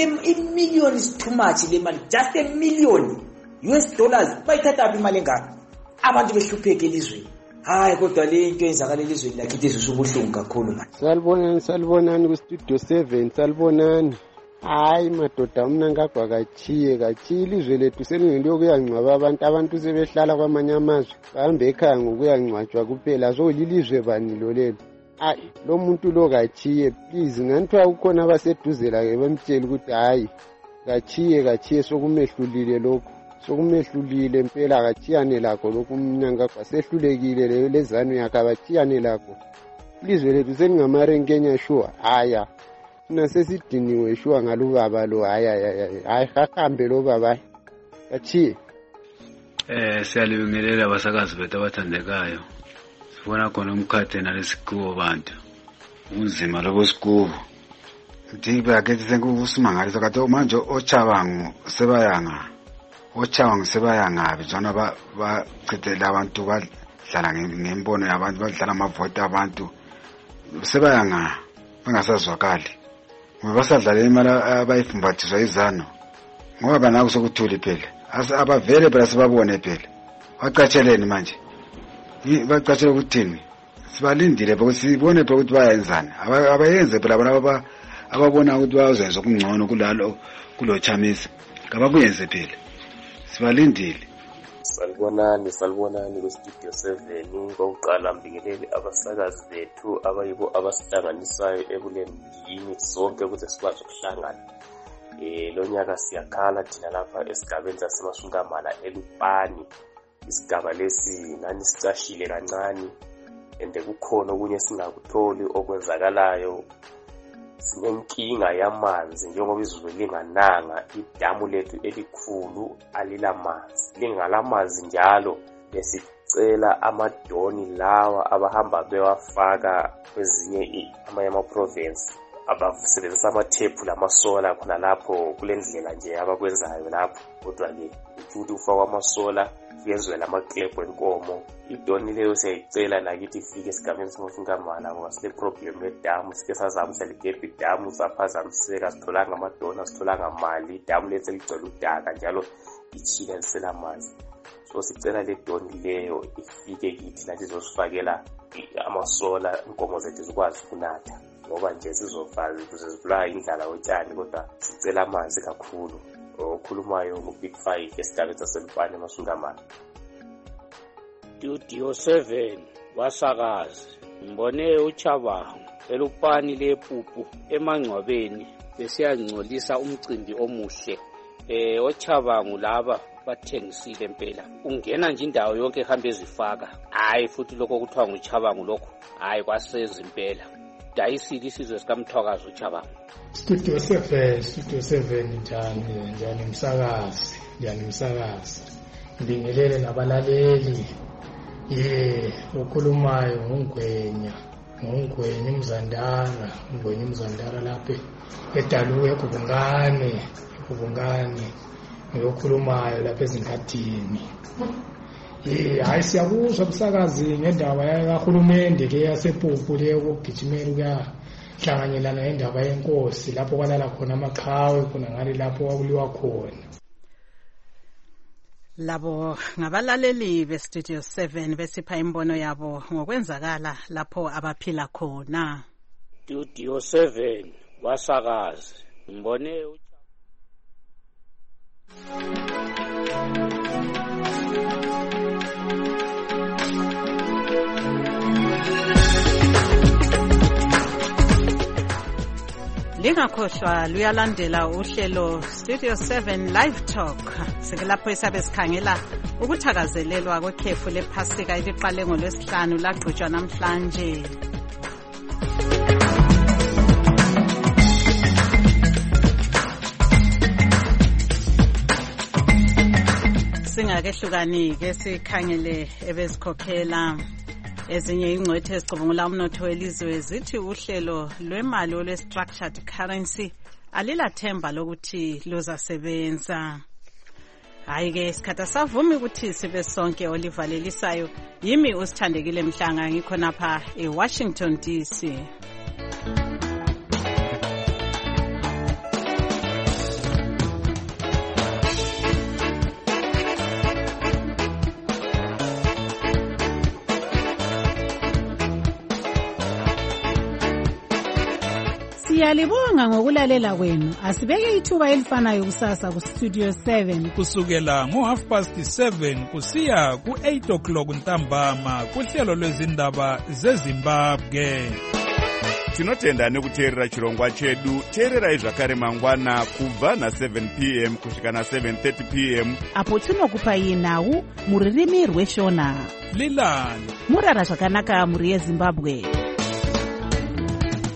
Million is too much le mali, just $1 million US dollars. Bayithathaphi imali engaka? Abantu behlupheke elizweni. Hayi kodwa le into eyenzakala elizweni lakithi sisubuhlungu kakhulu manje. Salibonani ku-Studio 7 salibonani. Hayi madoda mina ngagwakachiye ilizwe lethu selingelo kuyangcwaba abantu sebehlala kwamanye amazwe bahambe ekhaya ngokuyangcwatshwa kuphela so lilizwe bani lo lelo. Hayi lo muntu lo kachiye please nganthiwa kukhona abaseduzela ke bemtshela ukuthi hayi kachiye sokumehlulile lokho sokumehlulile impela akatshiyane lakho lokhu umnyankagwa sehlulekile leyo lezanu yakhe abatshiyane lakho. Ilizwe lethu selingamarenkenya shuwa haya thina sesidiniwe shuwa ngalubaba lo hayi hahambe lo baba achiye. Siyalibingelela abasakazi bethu abathandekayo. Sifuna khona umkhathe nalesikubo bantu unzima lobo sikubo sithi bakethi senkusimangalisa kade manje ochabangu sebayanga bijana bachithela abantu badlala ngembono yabantu badlala amavoti abantu sebayanga bangasazwakali ngoba basadlala imali abayifumbathiswa izano ngoba naku sokuthuli phela abavele phela sibabone phela baqatsheleni manje baqatshela ukuthini sibalindile ukuthi sibone phela ukuthi bayenzani abayenze phela abantu ababona ukuthi bayazenza okungcono kulo chamisi kabakuyenze phela sibalindile. Salibonani ku-Studio 7 kokuqala mbingeleli abasakazi bethu abayibo abasihlanganisayo ebulemndini sonke ukuze sikwazi ukuhlangana. Lo nyaka siyakhala thina lapha esigabeni saseMasungamana eLupani. Isigaba lesi nani sicashile kancane ende kukhona okunye singakutholi okwenzakalayo. Sinenkinga yamanzi njengoba izulu lingananga, idamu lethu elikhulu alilamanzi. Lingalamanzi njalo besicela amadoni lawa abahamba bewafaka kwezinye ama-province abasebenzisa amathephu lamasola khona lapho kulendlela nje abakwenzayo lapho. Kodwa-ke ukuthi ufakwa amasola kuyenzwe lamaklebhu enkomo. Idoni leyo siyayicela nakithi ifike esigabeni seMasungamana ngoba sile-problem yedamu. Sike sazama seligebha idamu saphazamiseka, sitholanga amadoni, sitholanga mali. Idamu lethu seligcwele udaka njalo ichila liselamanzi. So sicela le doni leyo ifike kithi nathi izosifakela amasola inkomo zethu zikwazi ukunatha ngoba nje sizofaka ukuze zibulawa indlala yotshani. Kodwa sicela amanzi kakhulu. Okhulumayo ngo-Big 5 esigabeni saseLupane eMasungamana. Studio 7 wasakazi ngibone uChabangu eLupani lePupu emangcwabeni besiyangcolisa umcimbi omuhle. OChabangu laba bathengisile impela. Ungena nje indawo yonke ehambe ezifaka. Hayi futhi lokho kuthiwa nguChabangu lokho. Hayi kwasenza impela. Dayisile isizwe sikaMthwakazi uChabangu. Studio 7 njani msakazi. Ngibingelele nabalaleli. Ukhulumayo ngungwenya Mzandara lapha edaluwe ekubungane ngiyokhulumayo lapha ezinkathini. Hayi siyakuzwa umsakazi ngendaba yakahulumende ke yasePupu le ukugijimela ukuyahlanganyelana nendaba yenkosi lapho kwalala khona amaqhawe khona ngale lapho kwakuliwa khona. Labo ngabalaleli beStudio 7 besipha imbono yabo ngokwenzakala lapho abaphila khona. Studio 7 wasakazi ngibone Lingakhohlwa luyalandela uhlelo Studio 7 Live Talk. Sikulapho isabe sikhangela ukuthakazelelwa kwekhefu lePhasika eliqale ngoLwesihlanu lagqitshwa namhlanje. Singakehlukani ke sikhangele ebezikhokhela ezinye ingcwethe ezicubungula umnotho welizwe zithi uhlelo lwemali olwe-structured currency alilathemba lokuthi luzasebenza. Hayi-ke isikhathi savumi ukuthi sibe sonke olivalelisayo. Yimi uSithandekile Mhlanga ngikhonapha eWashington DC. Siyalibonga ngokulalela kwenu. Asibeke ithuba elifanayo kusasa ku Studio 7 kusukela ngo7:30 kusiya ku8 o'clock ntambama kuhlelo lwezindaba zeZimbabwe. tinotenda nekuteerera chirongwa chedu. Teererai zvakare mangwana kubva na7 p.m. kusvika na7:30 p.m. apo tinokupai nhau muririmi rweshona. Lilani murara zvakanaka muri yeZimbabwe.